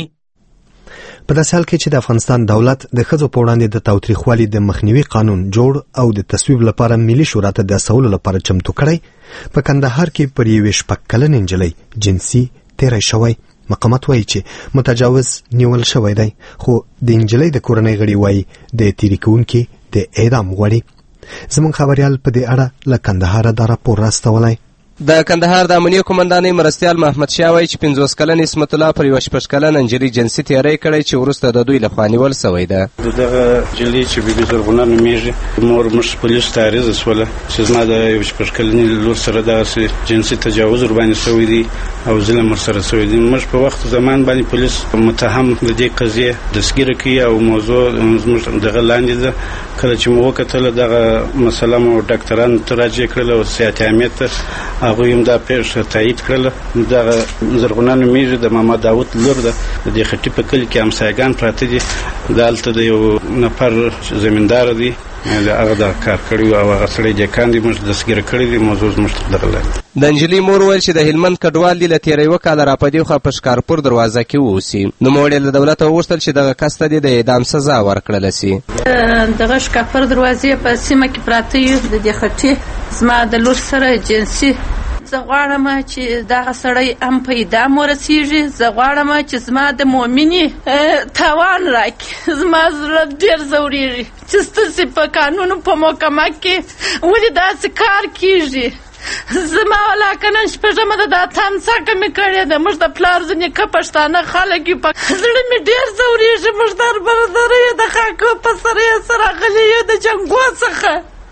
په داسې حال کې چې د افغانستان دولت د ښځو په وړاندې د تاوتریخوالي د مخنیوي قانون جوړ او د تصویب لپاره ملي شورا ته د استولو لپاره چمتو کړی، په کندهار کې پر 1 شپږ کلنې نجلۍ جنسي تیری شوی. مقامات وایي چې متجاوز نیول شوی دی، خو د انجلۍ د کورنۍ غړي وایي د تیری کوونکي د اعدام غواړي. زموږ خبریال په دې اړه له کندهاره دا راپور راستولی. د کندهار د امنیه قومندانۍ مرستیال محمد شاه وایي چې 50 کلن اسمت الله پر یوه 16 کلنه نجلۍ جنسي تیاری کړی چې وروسته د دوی لخوا نیول سوی ده. دغه نجلۍ چې بیبي زرغونه نومیږي، مور موږ پولیسو ته عریضه شوله چې زما د یو 16 کلنې لور سره دغسې جنسي تجاوز ورباندې سوی دی او ظلم ورسره سوی دی. موږ په وخت زمان باندې پولیس متهم د دې قضیې دستګیره کوي او موضوع زموږ دغه لاندې ده. کله چې مو وکتله دغه مسله مو ډاکټرانو ته راجع کړله او صحت عامې ته، هغوی هم دا پیښه تایید کړله. دغه زرغونه نومیږي، د محمد داود لور ده. د دې خټي په کلي کې همسایګان پراته دي. دلته د یو نفر زمیندار دی، هغه دا کار کړی او هغه سړی دیکان دی، موږ دستګیره کړی دی. موضوع زموږ دغه لاندې. د نجلۍ مور ویل چې د هلمند کډوال دي له تېره یوه کاله را په دې خوا په شکارپور دروازه کې واوسي. نوموړې له دولته وغوښتل چې دغه کس ته د اعدام سزا ورکړله سي. دغه شکارپور دروازې په سیمه کې پراته یو د دې خټې زما د لور سره جنسي. زه غواړم چې دغه سړی هم په اعدام ورسیږي. زه غواړم چې زما د مؤمنې تاوان راکړي. زما زړه ډېر ځورېږي چې ستاسې په قانونو په محکمه کې ولې داسې کار کېږي. زما ولاکه نن شپږمه ده، دا تمڅکه مې کړې ده. موږ د پلار زه نیکه پښتانه خلک یو، په زړه مې ډېر ځورېږي. موږ د برادرۍ د خاکو په سره یې سره غلي یو د جنګو څخه،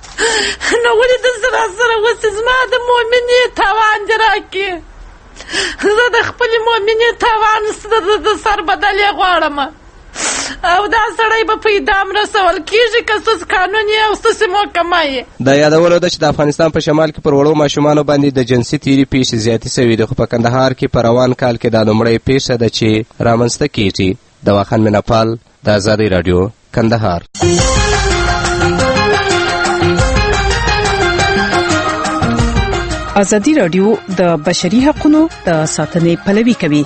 نو ولې داسې راسره وسي؟ زما د مؤمنې تاوان دې راکړي. زه د خپلې مؤمنې تاوان د سر بدل یې غواړم او دا سړی به په اعدام رسول کېږي که ستاسې قانون یې او ستاسې محکمه یې. دا یادولو ده چې د افغانستان په شمال کې پر وړو ماشومانو باندې د جنسي تیري پیښې زیاتې سوي دي، خو په کندهار کې په روان کال کې دا لومړۍ پیښه ده چې رامنځته کېږي. دواخان میناپال، د ازادۍ راډیو، کندهار. ازادي راډیو د بشري حقوقو د ساتنې پلوي کوي.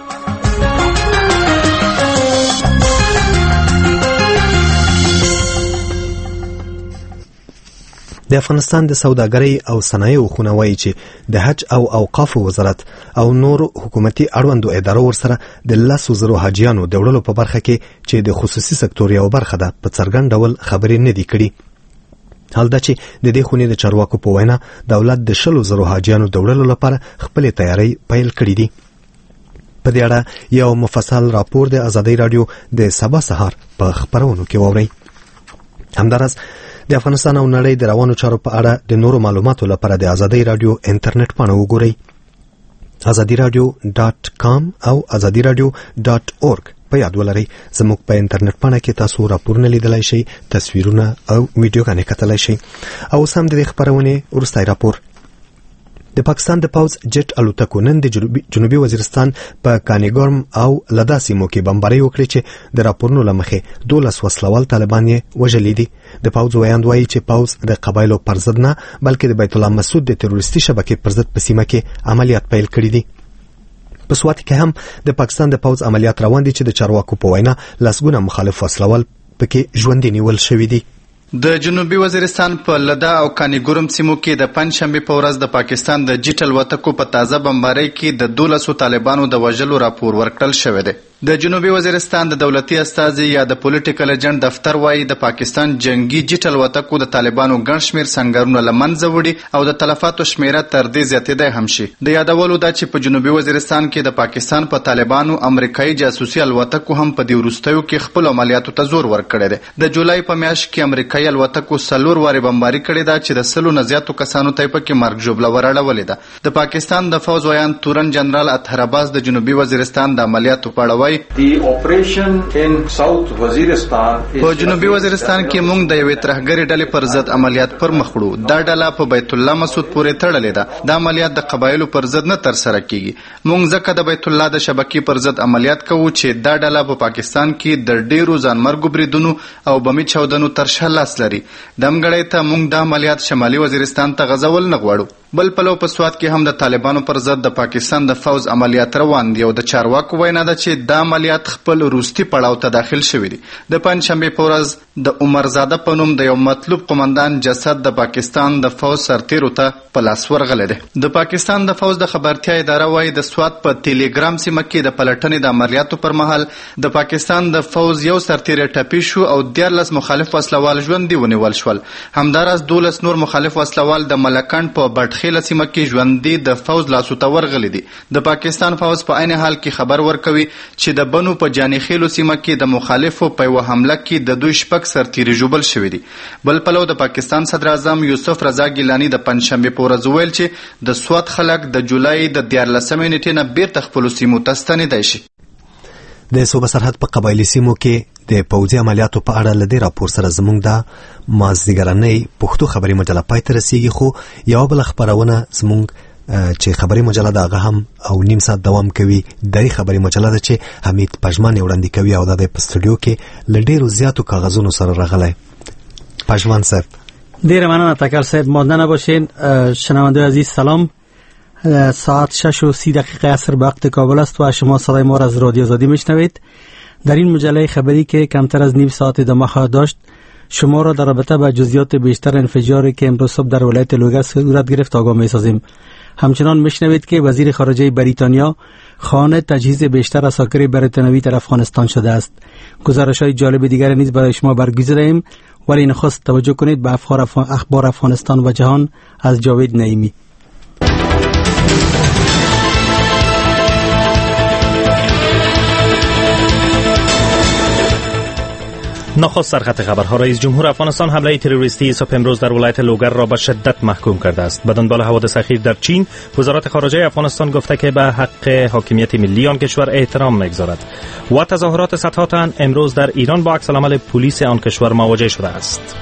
د افغانستان د سوداګرۍ او صنایعو خونه وایي چې د حج او اوقافو وزارت او نور حکومتي اړوندو ادارو ورسره د 10,000 حاجیانو د وړلو په برخه کې چې د خصوصي سکتور یو برخه ده په څرګند ډول خبرې نه دي کړي. حال دا چې د دې خونې د چارواکو په وینا دولت د 100,000 حاجیانو د وړلو لپاره خپلې تیاری پیل کړې دي. په دې اړه یو مفصل راپور د ازادۍ راډیو د سبا سهار په خبرونو کې واورئ. همداراز د افغانستان او نړۍ د روانو چارو په اړه د نورو معلوماتو لپاره د ازادۍ راډیو انټرنیټ پاڼه وګورئ. azadiradio.com او azadiradio.org په یاد ولرئ. زموږ په انټرنیټ پاڼه کې تاسو راپورونه لیدلای شئ، تصویرونه او ویډیوګانې کتلای شئ. او سم د خبرونه ورستای راپور. د پاکستان د پوز جټ الوتکو نن د جنوبي وزیرستان په کانیګرم او لدا سیمو کې بمباري وکړي چې د راپورونو لمخې 12 وسلوال طالبان یې وژلي دي. د پوز ویاند وایي چې پوز د قبایلو پر ضد نه بلکې د بیت الله مسعود د تروریستي شبکې پر ضد په سیمه کې عملیات پیل کړي دي. په سوات کې هم د پاکستان د پوز عملیات روان دي چې د چارواکو په وینا لسګونه مخالف وسلوال پکې ژوندي نیول شوي دي. د جنوبي وزیرستان په لدا او کانیګورم سیمو کې د پنځشنبه په ورځ د پاکستان د جټل وتکو په تازه بمبارۍ کې د 12 طالبانو د وژلو راپور ورکړل شوی دی. د جنوبي وزیرستان د دولتي استازي یا د پولیټیکل ایجنټ دفتر وایي د پاکستان جنگي جټل وتکو د طالبانو ګڼ شمېر سنگرونه له منځه وړي او د تلفاتو شمیره تر دې زیاتېدی هم شي. د یادولو ده چې په جنوبي وزیرستان کې د پاکستان په طالبانو امریکایي جاسوسي الوتکو هم په دې وروستیو کې خپل عملیاتو ته زور ورکړی دی. د جولای په میاشت کې امریکایي الوتکو 4 وارې بمباري کړې ده چې د 100 نه زیاتو کسانو ته پکې مرګ ژوبله وراړولې ده. د پاکستان د فوز ویان تورن جنرال اطهر عباس د جنوبي وزیرستان د عملیاتو په اړه وایي په جنوبي وزیرستان کې موږ د یوې ترهګرې ډلې پر ضد عملیات پر مخ وړو. دا ډله په بیت الله مسعود پورې تړلې ده. دا عملیات د قبایلو پر ضد نه ترسره کیږي. موږ ځکه د بیت الله د شبکې پر ضد عملیات کوو چې دا ډله په پاکستان کې د ډیرو ځانمرګو بریدونو او بمي چاودنو تر شا لاس لري. دمګړۍ ته موږ د عملیات شمالي وزیرستان ته غځول نه غواړو. بل پلو په سوات کې هم د طالبانو پر ضد د پاکستان د فوز عملیات روان دي او د چارواکو وینا ده چې دا عملیات خپل وروستي پړاو ته داخل شوي دي. د پنجشنبې په ورځ د عمرزاده په نوم د یو مطلوب قومندان جسد د پاکستان د فوز سرتیرو ته په لاس ورغلی دی. د پاکستان د فوز د خبرتیا اداره وایي د سوات په ټیلیګرام سیمه کې د پلټنې د عملیاتو پر مهال د پاکستان د فوز یو سرتیر ټپي شو او 14 مخالف وسلوال ژوندي ونیول شول. همداراز 12 نور مخالف وسلوال د ملکند په خیله سیمه کې ژوندي د فوز لاسو ته ورغلي دي. د پاکستان فوز په عین حال کې خبر ورکوي چې د بنو په جاني خیلو سیمه کې د مخالفو په یوه حمله کې د دوی 6 سرتیري ژوبل شوي دي. بل پلو د پاکستان صدر اعظم یوسف رضا ګیلاني د پنجشنبې په ورځ وویل چې د سوات خلک د جولای د 14 نیټې نه بیرته خپلو سیمو ته ستنېدای شي. د صوبه سرحد په قبایلي سیمو کې د پوځي عملیاتو په اړه له دې راپور سره زموږ د مازدیګرنۍ پښتو خبري مجله پای ته رسیږي، خو یوه بله خپرونه زموږ چې خبري مجله ده هغه هم او نیم ساعت دوام کوي. دری خبري مجله ده چې حمید پژمان یې وړاندې کوي او دا د په سټوډیو کې له ډېرو زیاتو کاغذونو سره راغلی. پژمان صاحب ډېره مننه تکل صاحب. مانده نباشین. شنونده عزیز سلام. ساعت 6:30 عصر به وقت کابل است و شما صدای ما را از رادیو آزادی میشنوید. در این مجله خبری که کمتر از نیم ساعت ادامه خواهد داشت شما را در رابطه با جزئیات بیشتر انفجاری که امروز صبح در ولایت لوگر صورت گرفت آگاه می‌سازیم. همچنان میشنوید که وزیر خارجه بریتانیا خواهان تجهیز بیشتر عساکر بریتانیایی در افغانستان شده است. گزارش‌های جالب دیگر نیز برای شما برگزیدیم، ولی نخست توجه کنید به اخبار افغانستان و جهان از جاوید نعیمی. نخست سرخط خبرها. رئیس جمهور افغانستان حمله تروریستی صبح امروز در ولایت لوگر را به شدت محکوم کرده است. به دنبال حوادث اخیر در چین، وزارت خارجه افغانستان گفته که به حق حاکمیت ملی آن کشور احترام می‌گذارد. و تظاهرات صدها تن امروز در ایران با عکس‌العمل پلیس آن کشور مواجه شده است.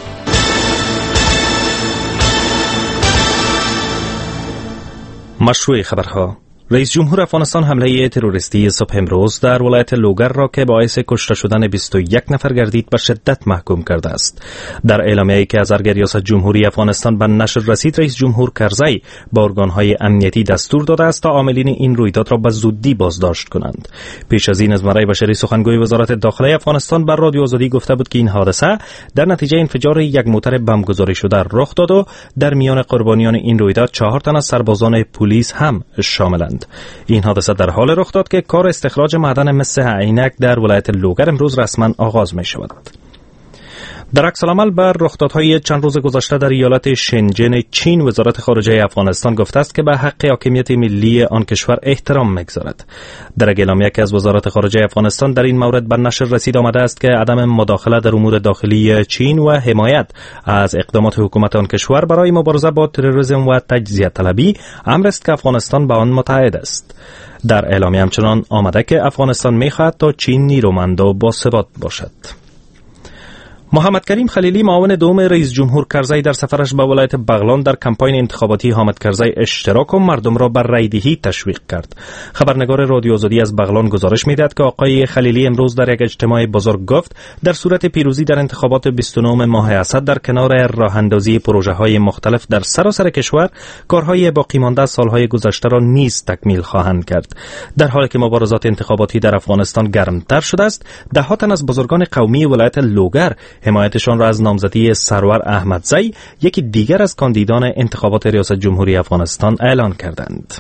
مشروع خبرها. رئیس جمهور افغانستان حمله تروریستی صبح امروز در ولایت لوگر را که باعث کشته شدن 21 نفر گردید به شدت محکوم کرده است. در اعلامیه‌ای که از ریاست جمهوری افغانستان به نشر رسید، رئیس جمهور کرزی به ارگان‌های امنیتی دستور داده است تا عاملین این رویداد را به زودی بازداشت کنند. پیش از این از مرای بشری سخنگوی وزارت داخله افغانستان بر رادیو آزادی گفته بود که این حادثه در نتیجه انفجار یک موتر بمبگذاری شده رخ داد و در میان قربانیان این رویداد 4 تن از سربازان پلیس هم شاملند. این حادثه در حال رخ داد که کار استخراج معدن مس عینک در ولایت لوگر امروز رسما آغاز می شود. در عکس‌العمل بر رخدادهای چند روز گذشته در ایالت شنجن چین، وزارت خارجه افغانستان گفته است که به حق حاکمیت ملی آن کشور احترام می‌گذارد. در اعلامیه‌ای که از وزارت خارجه افغانستان در این مورد به نشر رسید آمده است که عدم مداخله در امور داخلی چین و حمایت از اقدامات حکومت آن کشور برای مبارزه با تروریسم و تجزیه طلبی امر است که افغانستان به آن متحد است. در اعلامیه همچنان آمده که افغانستان می‌خواهد تا چین نیرومند و باثبات باشد. محمد کریم خلیلی، معاون دوم رئیس جمهور کرزی، در سفرش به ولایت بغلان در کمپاین انتخاباتی حامد کرزی اشتراک و مردم را بر رایدهی تشویق کرد. خبرنگار رادیو آزادی از بغلان گزارش می‌دهد که آقای خلیلی امروز در یک اجتماع بزرگ گفت در صورت پیروزی در انتخابات 29 ماه اسد در کنار راه‌اندازی پروژه‌های مختلف در سراسر کشور، کارهای باقی مانده سالهای گذشته را نیز تکمیل خواهند کرد. در حالی که مبارزات انتخاباتی در افغانستان گرمتر شده است، ده‌ها تن از بزرگان قومی ولایت لوگر حمایتشان را از نامزدی سرور احمدزی، یکی دیگر از کاندیدان انتخابات ریاست جمهوری افغانستان، اعلان کردند.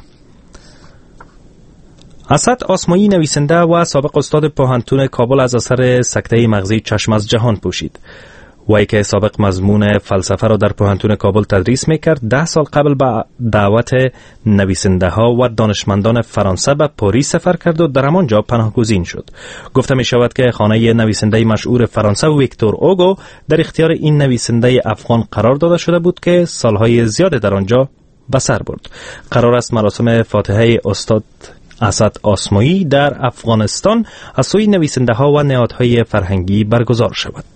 اسد آسمایی، نویسنده و سابق استاد پوهنتون کابل، از اثر سکته مغزی چشم از جهان پوشید. وی که سابق مضمون فلسفه را در پوهنتون کابل تدریس میکرد، 10 سال قبل به دعوت نویسنده ها و دانشمندان فرانسه به پاریس سفر کرد و در همانجا پناهگزین شد. گفته می شود که خانه نویسنده مشهور فرانسه ویکتور اوگو در اختیار این نویسنده افغان قرار داده شده بود که سالهای زیاد در آنجا به سر برد. قرار است مراسم فاتحه استاد اسد آسمایی در افغانستان از سوی نویسنده ها و نهادهای فرهنگی برگزار شود.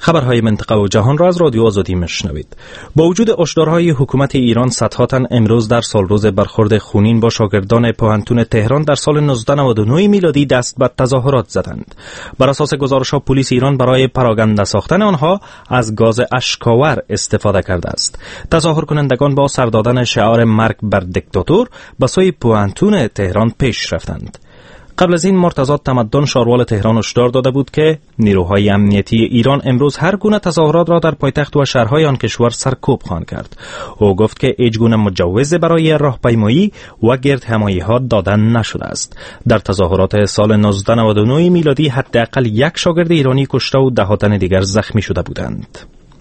خبرهای منطقه و جهان را از رادیو آزادی میشنوید. با وجود هشدارهای حکومت ایران، صدها تن امروز در سالروز برخورد خونین با شاگردان پوهنتون تهران در سال 1999 میلادی دست به تظاهرات زدند. بر اساس گزارش‌ها پلیس ایران برای پراگنده ساختن آنها از گاز اشک‌آور استفاده کرده است. تظاهر کنندگان با سر دادن شعار مرگ بر دیکتاتور به سوی پوهنتون تهران پیش رفتند. قبل از این مرتضی تمدن شاروال تهران هشدار داده بود که نیروهای امنیتی ایران امروز هر گونه تظاهرات را در پایتخت و شهرهای آن کشور سرکوب خواهند کرد. او گفت که هیچ گونه مجوز برای راهپیمایی و گردهمایی‌ها داده نشده است. در تظاهرات سال 1999 میلادی حداقل یک شاگرد ایرانی کشته و ده تن دیگر زخمی شده بودند.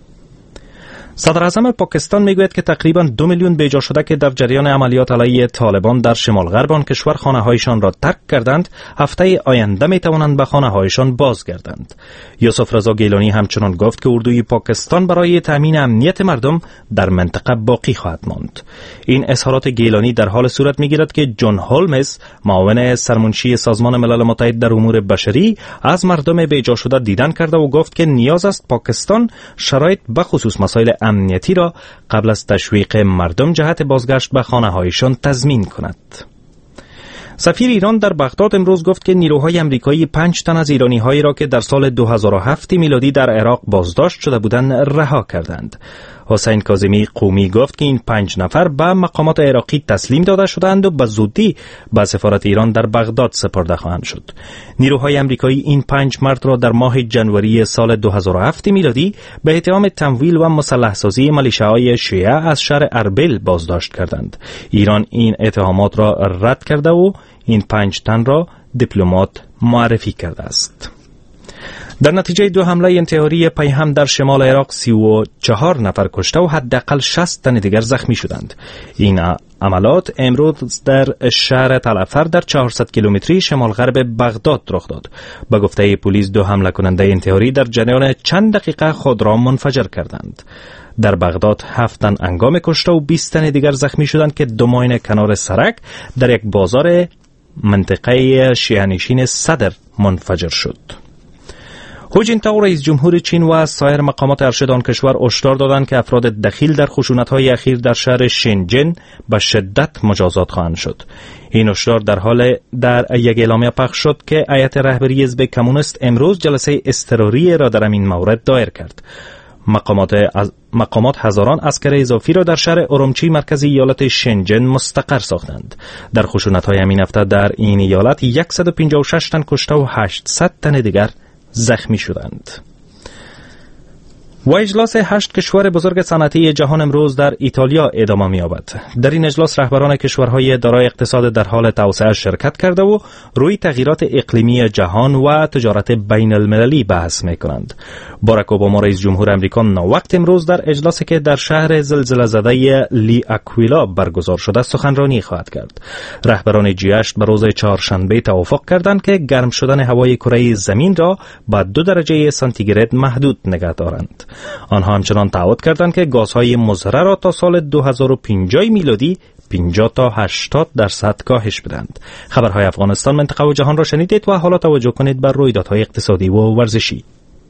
صدر اعظم پاکستان میگوید که تقریباً 2 میلیون بیجا شده که در جریان عملیات علیه طالبان در شمال غرب آن کشور خانه‌هایشان را ترک کردند، هفته آینده میتوانند به خانه‌هایشان بازگردند. یوسف رضا گیلانی همچنان گفت که اردوی پاکستان برای تامین امنیت مردم در منطقه باقی خواهد ماند. این اظهارات گیلانی در حال صورت میگیرد که جون هولمز، معاون سرمنشی سازمان ملل متحد در امور بشری، از مردم بیجا شده دیدن کرده و گفت که نیاز است پاکستان شرایط بخصوص مسائل امنیتی را قبل از تشویق مردم جهت بازگشت به خانه‌هایشان تضمین کند. سفیر ایران در بغداد امروز گفت که نیروهای آمریکایی 5 تن از ایرانی‌هایی را که در سال 2007 میلادی در عراق بازداشت شده بودند رها کردند. حسین کاظمی قومی گفت که این 5 نفر به مقامات عراقی تسلیم داده شدند و به زودی به سفارت ایران در بغداد سپرده خواهند شد. نیروهای آمریکایی این 5 مرد را در ماه ژانویه سال 2007 میلادی به اتهام تمویل و مسلح سازی ملیشه‌های شیعه از شهر اربیل بازداشت کردند. ایران این اتهامات را رد کرده و این 5 تن را دیپلمات معرفی کرده است. در نتیجه 2 حمله انتحاری پیهم در شمال عراق 34 نفر کشته و حداقل 60 تن دیگر زخمی شدند. این عملات امروز در شهر تلعفر در 400 کیلومتری شمال غرب بغداد رخ داد. به گفته پلیس 2 حمله کننده انتحاری در جریان چند دقیقه خود را منفجر کردند. در بغداد 7 تن هنگام کشته و 20 تن دیگر زخمی شدند که 2 ماین کنار سرک در یک بازار منطقه شیعه‌نشین صدر منفجر شد. هو جینتائو رئیس جمهور چین و سایر مقامات ارشد آن کشور هشدار دادند که افراد دخیل در خشونت‌های اخیر در شهر شنجن به شدت مجازات خواهند شد. این هشدار در یک اعلامیه پخش شد که هیئت رهبری حزب کمونیست امروز جلسه اضطراری را در این مورد دایر کرد. مقامات هزاران عسکر اضافی را در شهر اورمچی مرکزی ایالت شنجن مستقر ساختند. در خشونت‌های همین هفته در این ایالت 156 تن کشته و 800 تن دیگر زخمی شدند. و اجلاس 8 کشور بزرگ صنعتی جهان امروز در ایتالیا ادامه می‌یابد. در این اجلاس رهبران کشورهای دارای اقتصاد در حال توسعه شرکت کرده و روی تغییرات اقلیمی جهان و تجارت بین المللی بحث می‌کنند. باراک اوباما رئیس جمهور آمریکا ناوقت امروز در اجلاسی که در شهر زلزله زده لی آکویلا برگزار شده سخنرانی خواهد کرد. رهبران G8 به روز چهارشنبه توافق کردند که گرم شدن هوای کره زمین را به 2 درجه سانتیگراد محدود نگه دارند. آنها همچنان تعهد کردند که گازهای مضر را تا سال 2050 میلادی 50 تا 80% کاهش بدهند. خبرهای افغانستان، منطقه و جهان را شنیدید و حالا توجه کنید بر رویدادهای اقتصادی و ورزشی.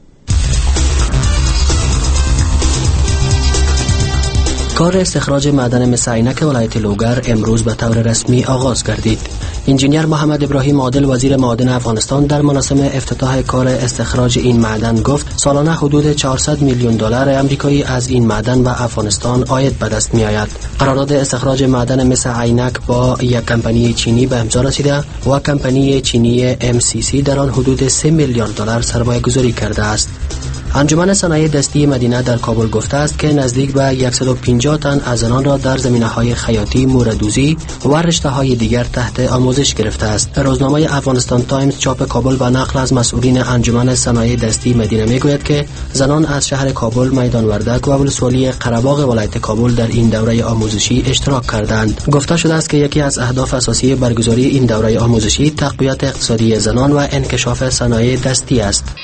کار استخراج معدن مس عینک ولایت لوگر امروز به طور رسمی آغاز گردید. انجینیر محمد ابراهیم عادل وزیر معادن افغانستان در مراسم افتتاح کار استخراج این معدن گفت سالانه حدود 400 میلیون دلار آمریکایی از این معدن به افغانستان عاید به دست می آید. قرارداد استخراج معدن مس عینک با یک کمپانی چینی به امضا رسیده و کمپانی چینی MCC در آن حدود 3 میلیارد دلار سرمایه گذاری کرده است. انجمن صنایع دستی مدینه در کابل گفته است که نزدیک به 150 تن از آنان را در زمینه‌های خیاطی، موردوزی و رشته‌های دیگر تحت آموزش گرفته است. روزنامه افغانستان تایمز چاپ کابل به نقل از مسئولین انجمن صنایع دستی مدینه میگوید که زنان از شهر کابل، میدان وردک و ولسوالی قره‌باغ ولایت کابل در این دوره آموزشی اشتراک کردند. گفته شده است که یکی از اهداف اساسی برگزاری این دوره آموزشی تقویت اقتصادی زنان و انکشاف صنایع دستی است.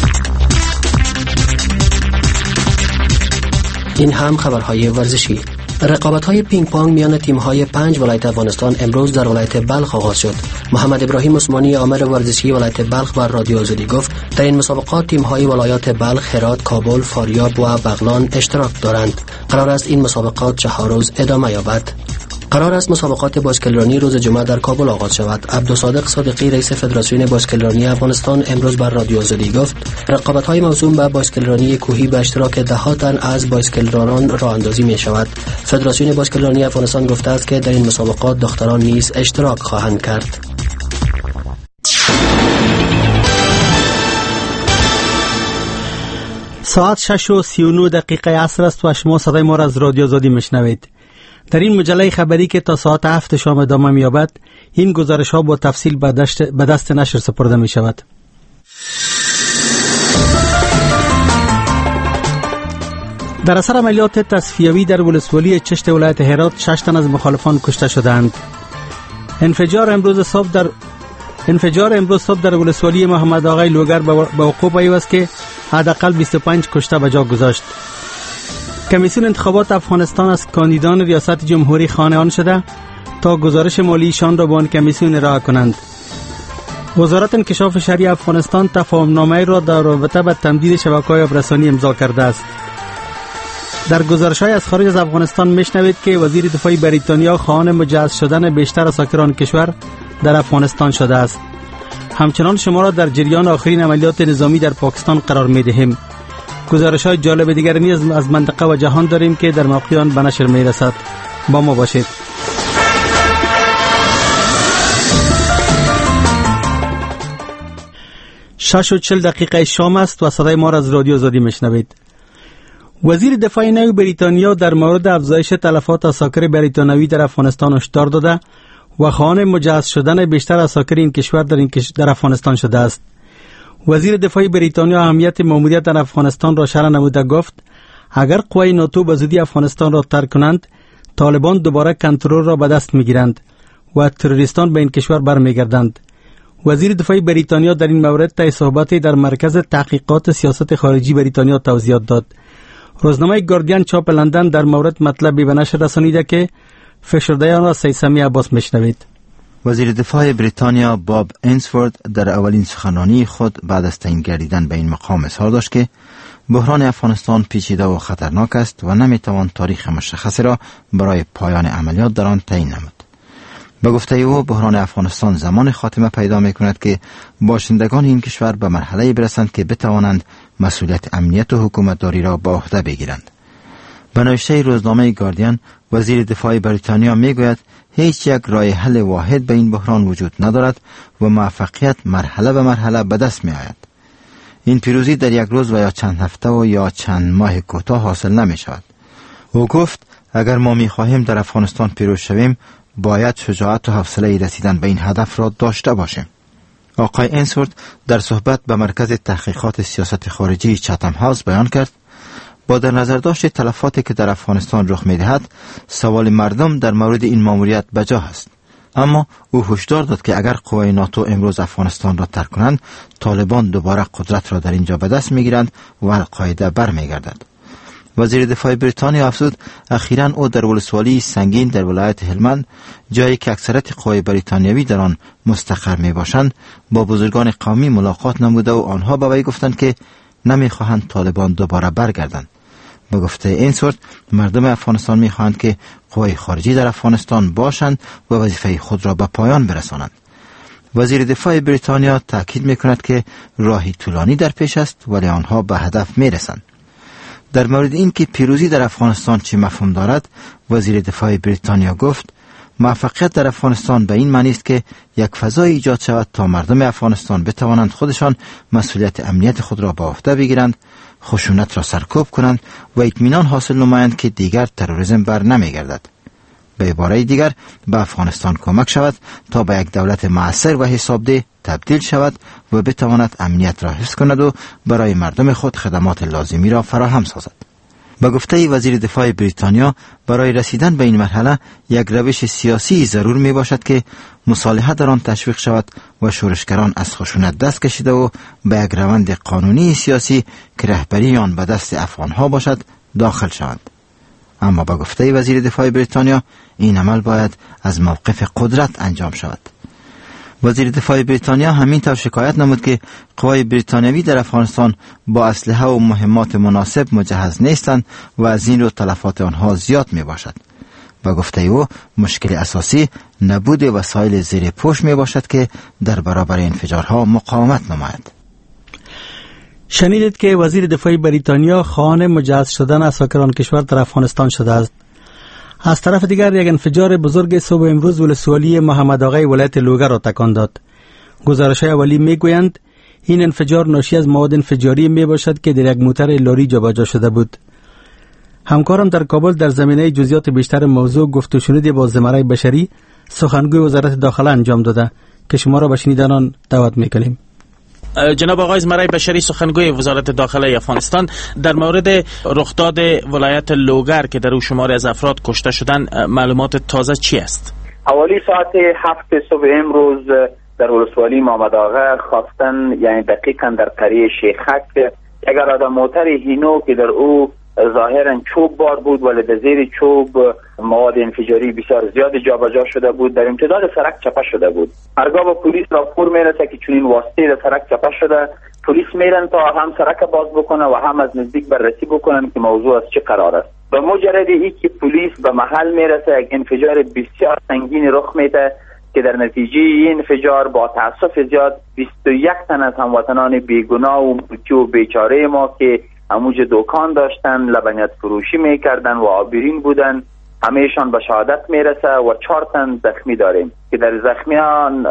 این هم خبرهای ورزشی. رقابت‌های پینگ پونگ میان تیم‌های 5 ولایت افغانستان امروز در ولایت بلخ آغاز شد. محمد ابراهیم عثمانی آمر ورزشی ولایت بلخ بر رادیو آزادی گفت در این مسابقات تیم‌های ولایات بلخ، هرات، کابل، فاریاب و بغلان اشتراک دارند. قرار است این مسابقات 4 روز ادامه یابد. قرار است مسابقات باسکلرانی روز جمعه در کابل آغاز شود. عبدالصادق صادقی رئیس فدراسیون باسکلرانی افغانستان امروز بر رادیو آزادی گفت رقابت‌های موسوم به باسکلرانی کوهی به اشتراک 10 تن از باسکلرانان راه اندازی می شود. فدراسیون باسکلرانی افغانستان گفته است که در این مسابقات دختران نیز اشتراک خواهند کرد. ساعت 6:39 عصر است و شما صدای ما را از رادیو آزادی میشنوید. در این مجله خبری که تا ساعت 7 شام ادامه می‌یابد، این گزارش ها با تفصیل به دست نشر سپرده می شود. در اثر عملیات تصفیوی در ولسوالی چشت ولایت هرات 6 تن از مخالفان کشته شدند. انفجار امروز صبح در ولسوالی محمد آقای لوگر به وقوع پیوست که حداقل 25 کشته به جا گذاشت. کمیسیون انتخابات افغانستان از کاندیدان ریاست جمهوری خانه‌آن شده تا گزارش مالیشان را به آن کمیسیون ارائه کنند. وزارت انکشاف شهری افغانستان تفاهم‌نامه را در رابطه با تمدید شبکه‌های آبرسانی امضا کرده است. در گزارش‌های از خارج از افغانستان میشنوید که وزیر دفاع بریتانیا خواهان مجهز شدن بیشتر ساکنان کشور در افغانستان شده است. همچنان شما را در جریان آخرین عملیات نظامی در پاکستان قرار می‌دهیم. گزارش‌های جالب دیگر نیز از منطقه و جهان داریم که در موقع آن به نشر می‌رسد. با ما باشید. شش و 40 دقیقه شام است و صدای ما را از رادیو آزادی میشنوید. وزیر دفاع نو بریتانیا در مورد افزایش تلفات عساکر بریتانیایی در افغانستان هشدار داده و خواهان مجهز شدن بیشتر عساکر این کشور در افغانستان شده است. وزیر دفاع بریتانیا اهمیت ماموریت در افغانستان را شرح نموده گفت اگر قوای ناتو به زودی افغانستان را ترک کنند، طالبان دوباره کنترل را به دست میگیرند و تروریستان به این کشور برمیگردند. وزیر دفاع بریتانیا در این مورد طی صحبتی در مرکز تحقیقات سیاست خارجی بریتانیا توضیحات داد. روزنامه گاردین چاپ لندن در مورد مطلبی به نشر رسانیده که فشرده آن را سیسمی عباس میشنوید. وزیر دفاع بریتانیا باب اینسفورد در اولین سخنرانی خود بعد از تعیین گردیدن به این مقام اظهار داشت که بحران افغانستان پیچیده و خطرناک است و نمیتوان تاریخ مشخصی را برای پایان عملیات در آن تعیین نمود. به گفته او بحران افغانستان زمان خاتمه پیدا میکند که باشندگان این کشور به مرحله برسند که بتوانند مسئولیت امنیت و حکومتداری را به عهده بگیرند. به نوشته روزنامه گاردین، وزیر دفاع بریتانیا میگوید هیچ یک راه حل واحد به این بحران وجود ندارد و موفقیت مرحله به مرحله به دست می آید. این پیروزی در یک روز و یا چند هفته و یا چند ماه کوتاه حاصل نمی شود. او گفت اگر ما می خواهیم در افغانستان پیروز شویم، باید شجاعت و حوصله رسیدن به این هدف را داشته باشیم. آقای اینسورد در صحبت به مرکز تحقیقات سیاست خارجی چاتم هاوس بیان کرد با در نظر داشت تلفاتی که در افغانستان رخ می‌دهد، سوال مردم در مورد این ماموریت بجا است. اما او هشدار داد که اگر قوای ناتو امروز افغانستان را ترک کنند، طالبان دوباره قدرت را در اینجا به دست می‌گیرند و القاعده برمیگردد. وزیر دفاع بریتانیا افزود اخیراً او در ولسوالی سنگین در ولایت هلمند، جایی که اکثریت قوای بریتانیایی در آن مستقر میباشند، با بزرگان قومی ملاقات نموده و آنها به وی گفتند که نمیخواهند طالبان دوباره برگردند. به گفته اینسورد مردم افغانستان میخواهند که قوای خارجی در افغانستان باشند و وظیفه خود را به پایان برسانند. وزیر دفاع بریتانیا تاکید میکند که راهی طولانی در پیش است ولی آنها به هدف میرسند. در مورد این که پیروزی در افغانستان چه مفهوم دارد، وزیر دفاع بریتانیا گفت موفقیت در افغانستان به این معنی است که یک فضای ایجاد شود تا مردم افغانستان بتوانند خودشان مسئولیت امنیت خود را به عهده بگیرند، خشونت را سرکوب کنند و اطمینان حاصل نمایند که دیگر تروریسم بر نمیگردد. به عباره دیگر به افغانستان کمک شود تا به یک دولت مؤثر و حسابده تبدیل شود و بتواند امنیت را حفظ کند و برای مردم خود خدمات لازمی را فراهم سازد. به گفته وزیر دفاع بریتانیا برای رسیدن به این مرحله یک روش سیاسی ضرور می باشد که مصالحه در آن تشویق شود و شورشگران از خشونت دست کشیده و به یک روند قانونی سیاسی که رهبری آن به دست افغانها باشد داخل شوند. اما با گفته وزیر دفاع بریتانیا این عمل باید از موقف قدرت انجام شود. وزیر دفاع بریتانیا همینطور شکایت نمود که قوای بریتانیوی در افغانستان با اسلحه و مهمات مناسب مجهز نیستند و از این رو تلفات آنها زیاد می باشد. با گفته او مشکل اساسی نبود وسایل زیر پوش می باشد که در برابر انفجارها مقاومت نماید. شنیدید که وزیر دفاع بریتانیا خواهان مجهز شدن اساکران کشور در افغانستان شده است. از طرف دیگر یک انفجار بزرگ صبح امروز ولسوالی محمد آقای ولایت لوگر را تکان داد. گزارش‌های اولی میگویند این انفجار ناشی از مواد انفجاری می باشد که در یک موتر لاری جابجا شده بود. همکارم در کابل در زمینه جزئیات بیشتر موضوع گفت و شنود با زمره بشری سخنگوی وزارت داخله انجام داده که شما را به شنیدن آن دعوت می‌کنیم. جناب آقای زمره بشری، سخنگوی وزارت داخله افغانستان، در مورد رخداد ولایت لوگر که در او شماری از افراد کشته شدن معلومات تازه چی است؟ حوالی ساعت 7 صبح امروز در ولسوالی محمد آقا خواستن، یعنی دقیقاً در قریه شیخک، یک اراده موتر هینو که در او ظاهرا چوب بار بود ولی در زیر چوب مواد انفجاری بسیار زیاد جابجا شده بود، در امتداد سرک چپه شده بود. هرگاه به پلیس راپور میرسه که چنین واسطه در سرک چپه شده، پلیس میرن تا هم سرک باز بکنه و هم از نزدیک بررسی بکنن که موضوع از چه قرار است. به مجرد ای که پلیس به محل میرسه، یک انفجار بسیار سنگین رخ میده که در نتیجه این انفجار با تاسف زیاد 21 تن از هموطنان بیگناه و ملکی و بیچاره ما که هموج دکان داشتن، لبنیات فروشی میکردن و آبرین بودن، همهشان به شهادت میرسه و 4 تن زخمی داریم که در زخمیان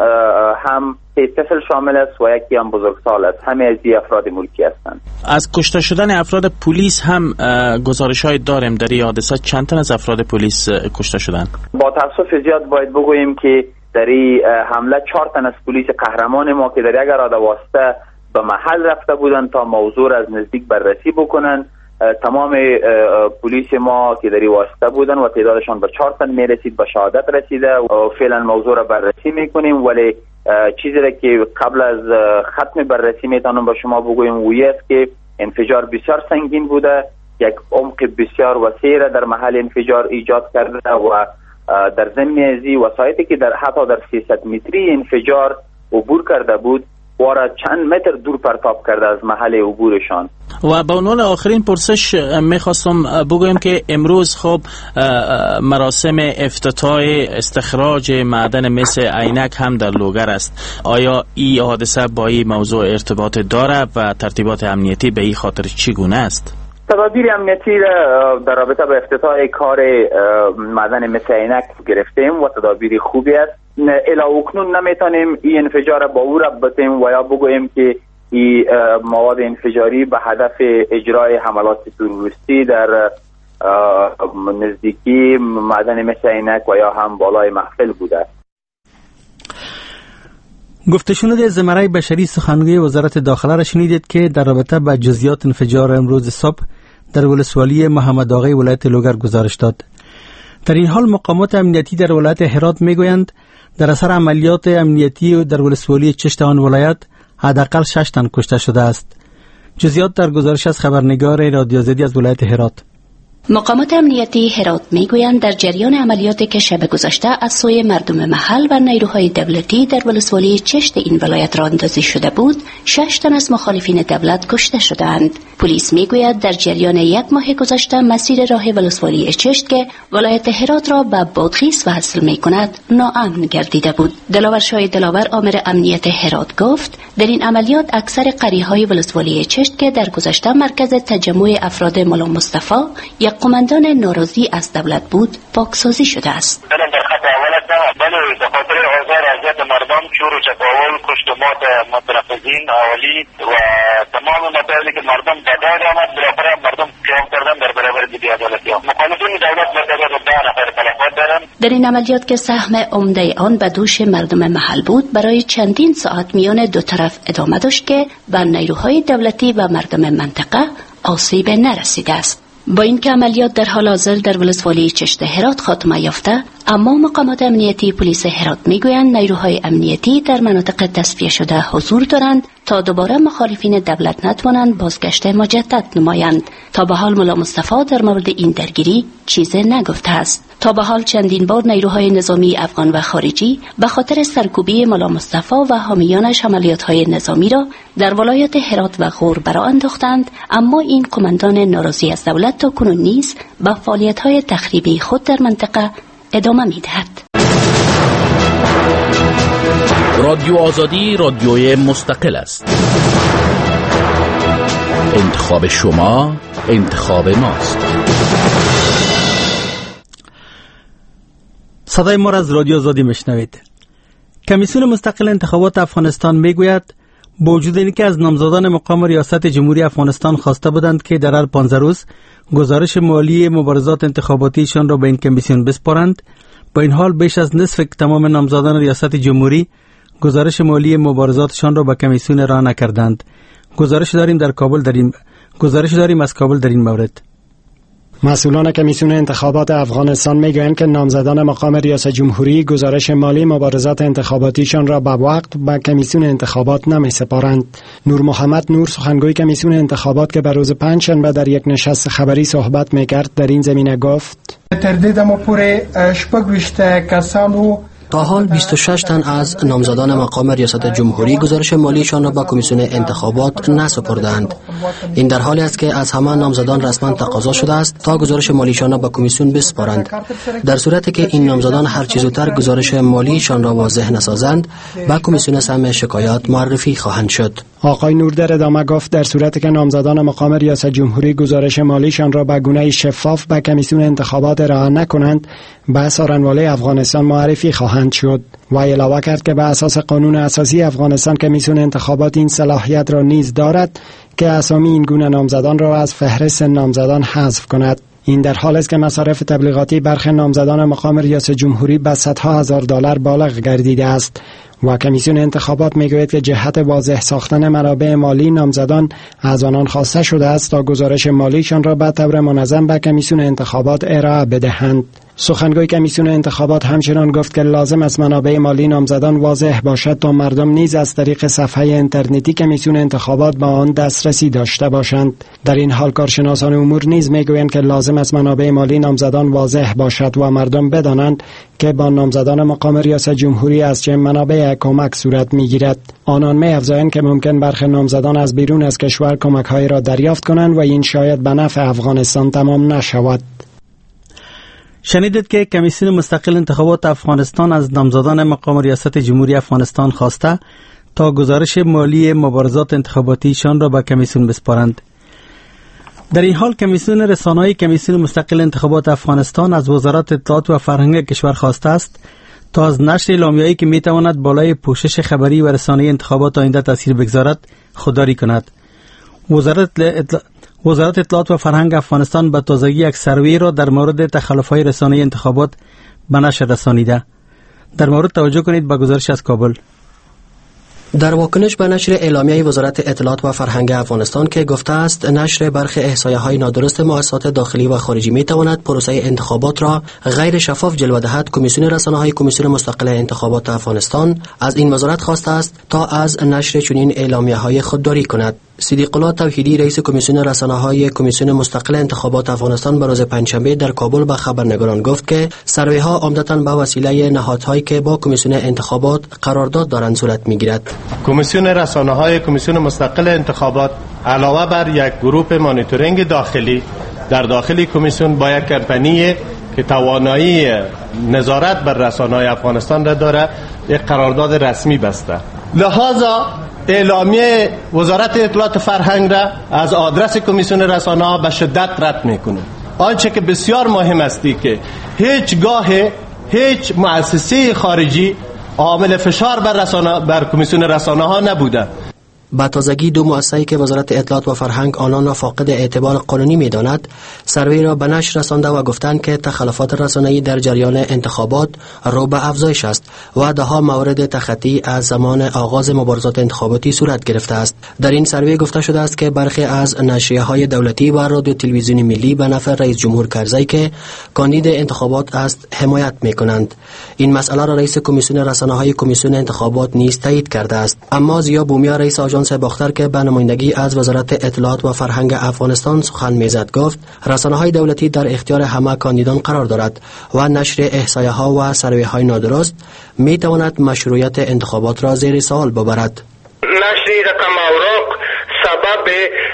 هم 3 طفل شامل است و یکی هم بزرگسال است. همه از این افراد ملکی هستند. از کشته شدن افراد پلیس هم گزارش‌های داریم. در این حادثه چند تن از افراد پلیس کشته شدند؟ با تاسف زیاد باید بگوییم که در این حمله 4 تن از پلیس قهرمان ما که در یک اراده واسطه به محل رفته بودن تا موضوع را از نزدیک بررسی بکنن. تمام پلیس ما که در این واسطه بودن و تعدادشان به 4 تن میرسید، به شهادت رسیده و فعلا موضوع را بررسی میکنیم. ولی چیزی را که قبل از ختم بررسی میتونم به شما بگویم وی است که انفجار بسیار سنگین بوده، یک عمق بسیار وسیع را در محل انفجار ایجاد کرده و در ضمن ازی وسایطی که در حتی در 300 متری انفجار عبور کرده بود وارد چند متر دور پرتاب کرده از محل عبورشان. و به عنوان آخرین پرسش میخواستم بگویم که امروز خب مراسم افتتاح استخراج معدن مس عینک هم در لوگر است. آیا این حادثه با این موضوع ارتباط داره و ترتیبات امنیتی به این خاطر چگونه است؟ تدابیر امنیتی در رابطه با افتتاح کار معدن مس عینک گرفتیم و تدابیر خوبی است. الی اکنون نمیتونیم این انفجار با او ربطیم و یا بگوییم که این مواد انفجاری به هدف اجرای حملات تروریستی در نزدیکی معدن مس عینک و یا هم بالای محفل بوده. گفته شنود زمره بشری، سخنگوی وزارت داخله را شنیدید که در رابطه با جزئیات انفجار امروز صبح در ولسوالی محمد آقای ولایت لوگر گزارش داد. در این حال مقامات امنیتی در ولایت هرات میگویند در اثر عملیات امنیتی در ولسوالی چشت آن ولایت حداقل 6 تن کشته شده است. جزئیات در گزارش از خبرنگار رادیو زدی از ولایت هرات. مقامات امنیتی هرات میگویند در جریان عملیاتی که شب گذشته از سوی مردم محل و نیروهای دولتی در ولسوالی چشت این ولایت راه اندازی شده بود، 6 تن از مخالفین دولت کشته شدند. پلیس میگوید در جریان 1 ماه گذشته مسیر راه ولسوالی چشت که ولایت هرات را به بادغیس وصل میکند ناامن گردیده بود. دلاور شاه دلاور آمر امنیت هرات گفت در این عملیات اکثر قریه‌های ولسوالی چشت که در گذشته مرکز تجمع افراد مولا مصطفی یک قماندان ناراضی از دولت بود پاکسازی شده است. در خط اولت بله به خاطر آزار اذیت مردم چور و چپاول کشتمات مترفزین اهالی و تمام مطالبی که مردم به داد آمد بالاخره مردم قیام کردن در برابر بی‌عدالتی ها. مخالفین دولت مرتبط 10 نفر تلفات دارند. در این عملیات که سهم عمده آن به دوش مردم محل بود برای چندین ساعت میان دو طرف ادامه داشت که به نیروهای دولتی و مردم منطقه آسیب نرسیده است. با اینکه عملیات در حال حاضر در ولسوالی چشت هرات خاتمه یافته، اما مقامات امنیتی پلیس هرات میگویند نیروهای امنیتی در مناطق تصفیه شده حضور دارند تا دوباره مخالفین دولت نتوانند بازگشت مجدد نمایند. تا به حال ملا مصطفی در مورد این درگیری چیزی نگفته است. تا به حال چندین بار نیروهای نظامی افغان و خارجی به خاطر سرکوبی ملا مصطفی و حامیانش عملیات‌های نظامی را در ولایت هرات و غور برآ انداختند، اما این قماندان ناراضی از دولت تا کنون نیز به فعالیت‌های تخریبی خود در منطقه ادامه می‌دهد. رادیو آزادی رادیوی مستقل است. انتخاب شما انتخاب ماست. صدای ما را از رادیو آزادی میشنوید. کمیسیون مستقل انتخابات افغانستان میگوید با وجود اینکه از نامزدان مقام ریاست جمهوری افغانستان خواسته بودند که در هر 15 روز گزارش مالی مبارزات انتخاباتیشان را به این کمیسیون بسپارند، با این حال بیش از نصف تمام نامزدان ریاست جمهوری گزارش مالی مبارزاتشان را به کمیسیون ارائه نکردند. گزارش داریم از کابل در این مورد. مسئولان کمیسیون انتخابات افغانستان میگویند که نامزدان مقام ریاست جمهوری گزارش مالی مبارزات انتخاباتیشان را به وقت به کمیسیون انتخابات نمی‌سپارند. نور محمد نور، سخنگوی کمیسیون انتخابات که به روز پنجشنبه در یک نشست خبری صحبت میکرد، در این زمینه گفت: تردیدمو پوره 28 کسانو تا حال 26 تن از نامزدان مقام ریاست جمهوری گزارش مالیشان را به کمیسیون انتخابات نسپردند. این در حالی است که از همه نامزدان رسما تقاضا شده است تا گزارش مالیشان را به کمیسیون بسپارند. در صورتی که این نامزدان هر چه زودتر گزارش مالیشان را واضح نسازند، به کمیسیون سهم شکایات معرفی خواهند شد. آقای نور در ادامه گفت در صورتی که نامزدان مقام ریاست جمهوری گزارش مالیشان را به گونه شفاف به کمیسیون انتخابات ارائه نکنند، به سارنواله افغانستان معرفی خواهند شد. و علاوه کرد که به اساس قانون اساسی افغانستان کمیسیون انتخابات این صلاحیت را نیز دارد که اسامی این گونه نامزدان را از فهرست نامزدان حذف کند. این در حال است که مصارف تبلیغاتی برخی نامزدان مقام ریاست جمهوری به صدها هزار دلار بالغ گردیده است و کمیسیون انتخابات میگوید که جهت واضح ساختن منابع مالی نامزدان از آنان خواسته شده است تا گزارش مالیشان را به طور منظم به کمیسیون انتخابات ارائه بدهند. سخنگوی کمیسیون انتخابات همچنان گفت که لازم است منابع مالی نامزدان واضح باشد تا مردم نیز از طریق صفحه اینترنتی کمیسیون انتخابات به آن دسترسی داشته باشند. در این حال کارشناسان امور نیز میگویند که لازم است منابع مالی نامزدان واضح باشد و مردم بدانند که با نامزدان مقام ریاست جمهوری از چه منابع کمک صورت میگیرد. آنان می‌افزایند که ممکن برخی نامزدان از بیرون از کشور کمک‌هایی را دریافت کنند و این شاید به نفع افغانستان تمام نشود. شنیدید که کمیسیون مستقل انتخابات افغانستان از نامزدان مقام ریاست جمهوری افغانستان خواسته تا گزارش مالی مبارزات انتخاباتیشان را به کمیسیون بسپارند. در این حال کمیسیون رسانه‌ای کمیسیون مستقل انتخابات افغانستان از وزارت اطلاعات و فرهنگ کشور خواسته است تا از نشر اعلامیه‌ای که می‌تواند بالای پوشش خبری و رسانه‌ای انتخابات آینده تاثیر بگذارد خودداری کند. وزارت اطلاعات و فرهنگ افغانستان به تازگی یک سروی را در مورد تخلف‌های رسانه‌ای انتخابات به نشر رسانیده. در مورد توجه کنید به گزارش از کابل. در واکنش به نشر اعلامیه وزارت اطلاعات و فرهنگ افغانستان که گفته است نشر برخی احصایه‌های نادرست مؤسسات داخلی و خارجی می‌تواند پروسه انتخابات را غیر شفاف جلوه دهد، کمیسیون رسانه‌های کمیسیون مستقل انتخابات افغانستان از این وزارت خواسته است تا از نشر چنین اعلامیه‌های خودداری کند. صدیق الله توحیدی رئیس کمیسیون رسانه‌های کمیسیون مستقل انتخابات افغانستان به روز پنجشنبه در کابل به خبرنگاران گفت که سروی‌ها عمدتاً به وسیله نهادهایی که با کمیسیون انتخابات قرارداد دارند صورت می‌گیرد. کمیسیون رسانه‌های کمیسیون مستقل انتخابات علاوه بر یک گروه مانیتورینگ داخلی در داخل کمیسیون با یک کمپانی که توانایی نظارت بر رسانه‌های افغانستان را دارد یک قرارداد رسمی بسته. لذا اعلامیه وزارت اطلاعات فرهنگ را از آدرس کمیسیون رسانه‌ها به شدت رد می‌کنیم. آنچه که بسیار مهم است که هیچ مؤسسه خارجی عامل فشار بر کمیسیون رسانه‌ها نبوده. با تازگی دو مؤسسه‌ای که وزارت اطلاعات و فرهنگ آنان را فاقد اعتبار قانونی می‌داند، سروی را به نشر رسانده و گفتند که تخلفات رسانه‌ای در جریان انتخابات رو به افزایش است و ده‌ها مورد تخطی از زمان آغاز مبارزات انتخاباتی صورت گرفته است. در این سروی گفته شده است که برخی از نشریه‌های دولتی و رادیو تلویزیونی ملی به نفع رئیس جمهور کرزی که کاندید انتخابات است حمایت می‌کنند. این مسئله را رئیس کمیسیون رسانه‌های کمیسیون انتخابات نیز تایید کرده است. اما زیا بومیا رئیس آژانس باختر که به نمایندگی از وزارت اطلاعات و فرهنگ افغانستان سخن میزد گفت رسانه‌های دولتی در اختیار همه کاندیدان قرار دارد و نشر احصایه‌ها و سروی‌های نادرست میتواند مشروعیت انتخابات را زیر سوال ببرد. نشر رقم اوراق سبب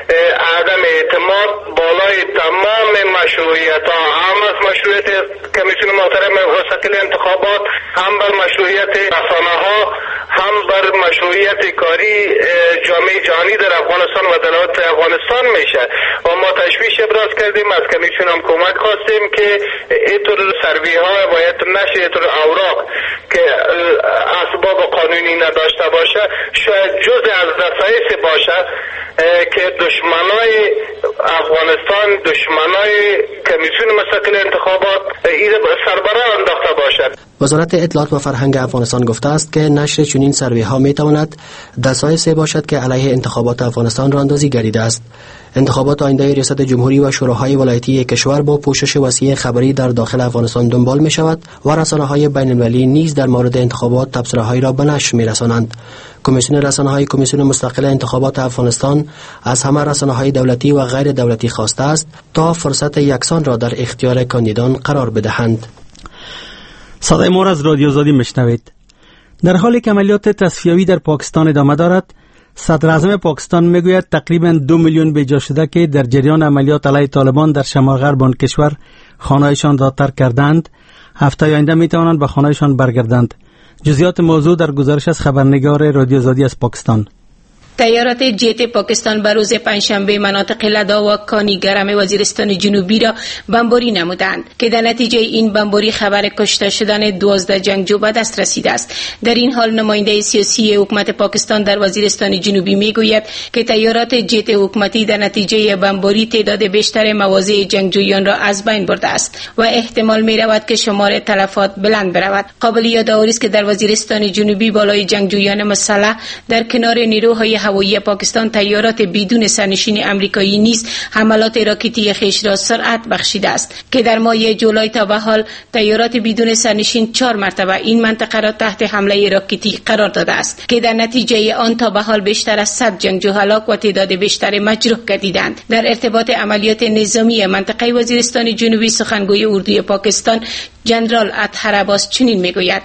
عدم اعتماد بالای تمام مشروعیت ها، هم از مشروعیت کمیسیون محترم مستقل انتخابات، هم بر مشروعیت رسانه ها، هم بر مشروعیت کاری جامعه جهانی در افغانستان و دولت افغانستان میشه و ما تشویش ابراز کردیم، از کمیسیون هم کمک خواستیم که اینطور سروی ها باید نشر اینطور اوراق که اسباب قانونی نداشته باشه شاید جز از دسایس باشه که دشمنای افغانستان، دشمنای کمیسیون مستقل انتخابات این سربراه انداخته باشد. وزارت اطلاعات و فرهنگ افغانستان گفته است که نشر چنین سروی ها می تواند دسایسی باشد که علیه انتخابات افغانستان راندازی گردیده است. انتخابات آینده ریاست جمهوری و شوراهای ولایتی کشور با پوشش وسیع خبری در داخل افغانستان دنبال می شود و رسانه‌های بین‌المللی نیز در مورد انتخابات تبصره‌هایی را به نشر می رسانند. کمیسیون رسانه‌های کمیسیون مستقل انتخابات افغانستان از همه رسانه‌های دولتی و غیر دولتی خواسته است تا فرصت یکسان را در اختیار کاندیدان قرار بدهند. صدای ما را از رادیو آزادی میشنوید. در حالی که عملیات تصفیوی در پاکستان ادامه دارد، صدر اعظم پاکستان میگوید تقریباً 2 میلیون بیجا شده که در جریان عملیات علیه طالبان در شمال غرب آن کشور خانه‌هایشان را ترک کردند، هفته آینده میتوانند به خانه‌هایشان برگردند. جزئیات موضوع در گزارش از خبرنگار رادیو آزادی از پاکستان. تیارات جت پاکستان بر روز پنجشنبه مناطق لدا و کانی گرم وزیرستان جنوبی را بمباری نمودند که در نتیجه این بمباری خبر کشته شدن 12 جنگجو به دست رسیده است. در این حال نماینده سیاسی حکومت پاکستان در وزیرستان جنوبی میگوید که تیارات جت حکومتی در نتیجه بمباری تعداد بیشتر مواضع جنگجویان را از بین برده است و احتمال می رود که شمار تلفات بلند برود. قابل یادآوری است که در وزیرستان جنوبی بالای جنگجویان مسلح در کنار نیروهای هوایی پاکستان تیارات بدون سرنشین امریکایی نیز حملات راکتی خیش را سرعت بخشیده است که در ماه جولای تا به حال تیارات بدون سرنشین 4 مرتبه این منطقه را تحت حمله راکتی قرار داده است که در نتیجه آن تا به حال بیشتر از 100 جنگجو هلاک و تعداد بیشتر مجروح گردیدند. در ارتباط عملیات نظامی منطقه وزیرستان جنوبی سخنگوی اردوی پاکستان جنرال اطهر عباس چنین میگوید: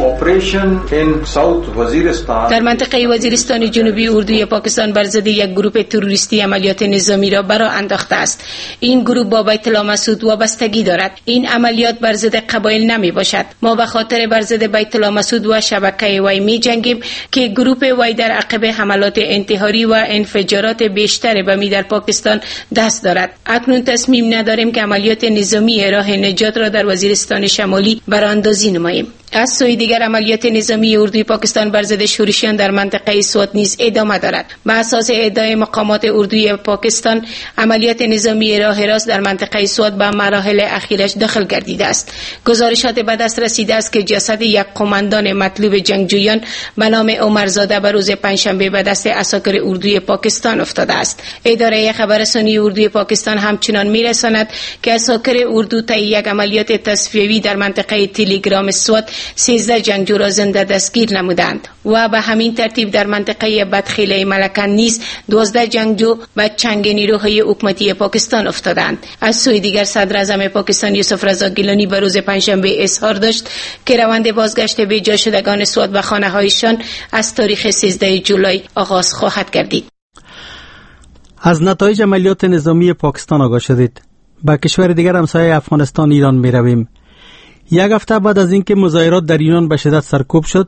در منطقه وزیرستان جنوبی اردوی پاکستان بر ضد یک گروه تروریستی عملیات نظامی را برا انداخته است. این گروه با بیت الله مسعود وابستگی دارد. این عملیات بر ضد قبایل نمی باشد. ما به خاطر بر ضد بیت الله مسعود و شبکه وی می جنگیم که گروه وی در عقب حملات انتحاری و انفجارات بیشتر بمی در پاکستان دست دارد. اکنون تصمیم نداریم که عملیات نظامی راه نجات را در وزیرستان شمالی براندازی نماییم. از سوی دیگر عملیات نظامی اردوی پاکستان بر ضد شورشیان در منطقه سوات نیز ادامه دارد. بر اساس ادعای مقامات اردوی پاکستان عملیات نظامی راه راست در منطقه سوات به مراحل اخیرش داخل گردیده است. گزارشات به دست رسیده است که جسد یک قماندان مطلوب جنگجویان به نام عمرزاده بر روز پنجشنبه به دست عساکر اردوی پاکستان افتاده است. اداره خبررسانی اردوی پاکستان همچنان میرساند که عساکر اردو طی یک عملیات تصفیوی در منطقه تلگرام سوات 13 جنگجو را زنده دستگیر نمودند و به همین ترتیب در منطقه بدخیله ملکن نیز 12 جنگجو به چنگ نیروهای حکومتی پاکستان افتادند. از سوی دیگر صدر اعظم پاکستان یوسف رضا گیلانی به روز پنجشنبه اظهار داشت که روند بازگشت به جا شدگان سوات به خانه‌هایشان از تاریخ 13 جولای آغاز خواهد گردید. از نتایج عملیات نظامی پاکستان آگاه شدید. به کشور دیگر همسایه افغانستان ایران می رویم. یک هفته بعد از اینکه مظاهرات در ایران به شدت سرکوب شد،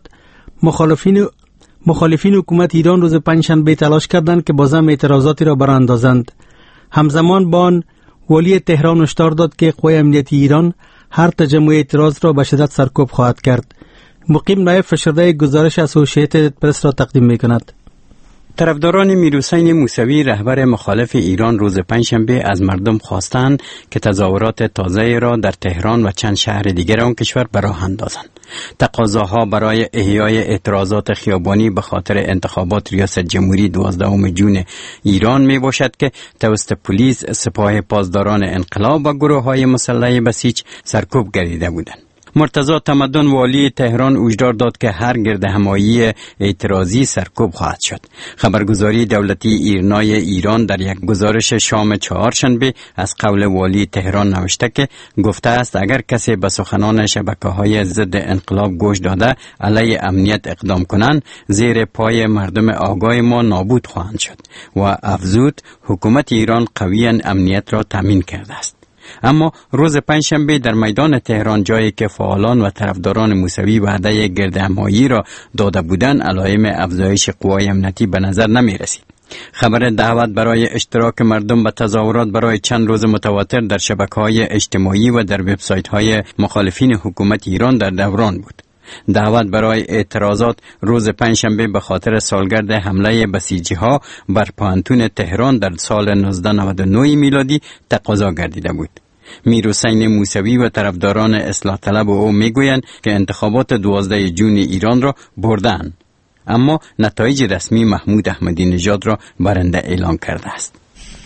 مخالفین حکومت ایران روز پنجشنبه تلاش کردند که بازم اعتراضاتی را براندازند. همزمان با آن والی تهران هشدار داد که قوای امنیتی ایران هر تجمع اعتراض را به شدت سرکوب خواهد کرد. مقیم نایب فشرده گزارش اسوسییتد پرس را تقدیم می‌کند. طرفداران میرحسین موسوی رهبر مخالف ایران روز پنجشنبه از مردم خواستند که تظاهرات تازه را در تهران و چند شهر دیگر آن کشور به راه اندازند. تقاضاها برای احیای اعتراضات خیابانی به خاطر انتخابات ریاست جمهوری 12 جون ایران می باشد که توسط پلیس، سپاه پاسداران انقلاب و گروه‌های مسلح بسیج سرکوب گردیده بودند. مرتضی تمدن والی تهران هشدار داد که هر گردهمایی اعتراضی سرکوب خواهد شد. خبرگزاری دولتی ایرنای ایران در یک گزارش شام چهارشنبه از قول والی تهران نوشته که گفته است اگر کسی به سخنان شبکه‌های ضد انقلاب گوش داده علیه امنیت اقدام کنند زیر پای مردم آگاه ما نابود خواهند شد و افزود حکومت ایران قویاً امنیت را تامین کرده است. اما روز پنجشنبه در میدان تهران، جایی که فعالان و طرفداران موسوی وعده گردهمایی را داده بودند، علائم افزایش قوای امنیتی به نظر نمی رسید. خبر دعوت برای اشتراک مردم به تظاهرات برای چند روز متواتر در شبکه‌های اجتماعی و در وبسایت‌های مخالفین حکومت ایران در دوران بود. دعوت برای اعتراضات روز پنجشنبه به خاطر سالگرد حمله بسیجی‌ها بر پوهنتون تهران در سال 1999 میلادی تقاضا گردیده بود. میر حسین موسوی و طرفداران اصلاح طلب او میگویند که انتخابات 12 جون ایران را بردند، اما نتایج رسمی محمود احمدی نژاد را برنده اعلام کرده است.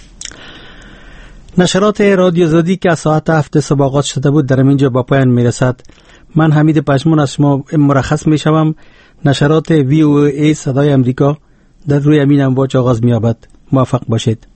نشرات رادیو آزادی که از ساعت 7 صبح آغاز شده بود در اینجا با پایان میرسد. من حمید پشمون از شما مرخص میشوم. نشرات VOA صدای امریکا در روی امین امواج آغاز می‌یابد. موفق باشید.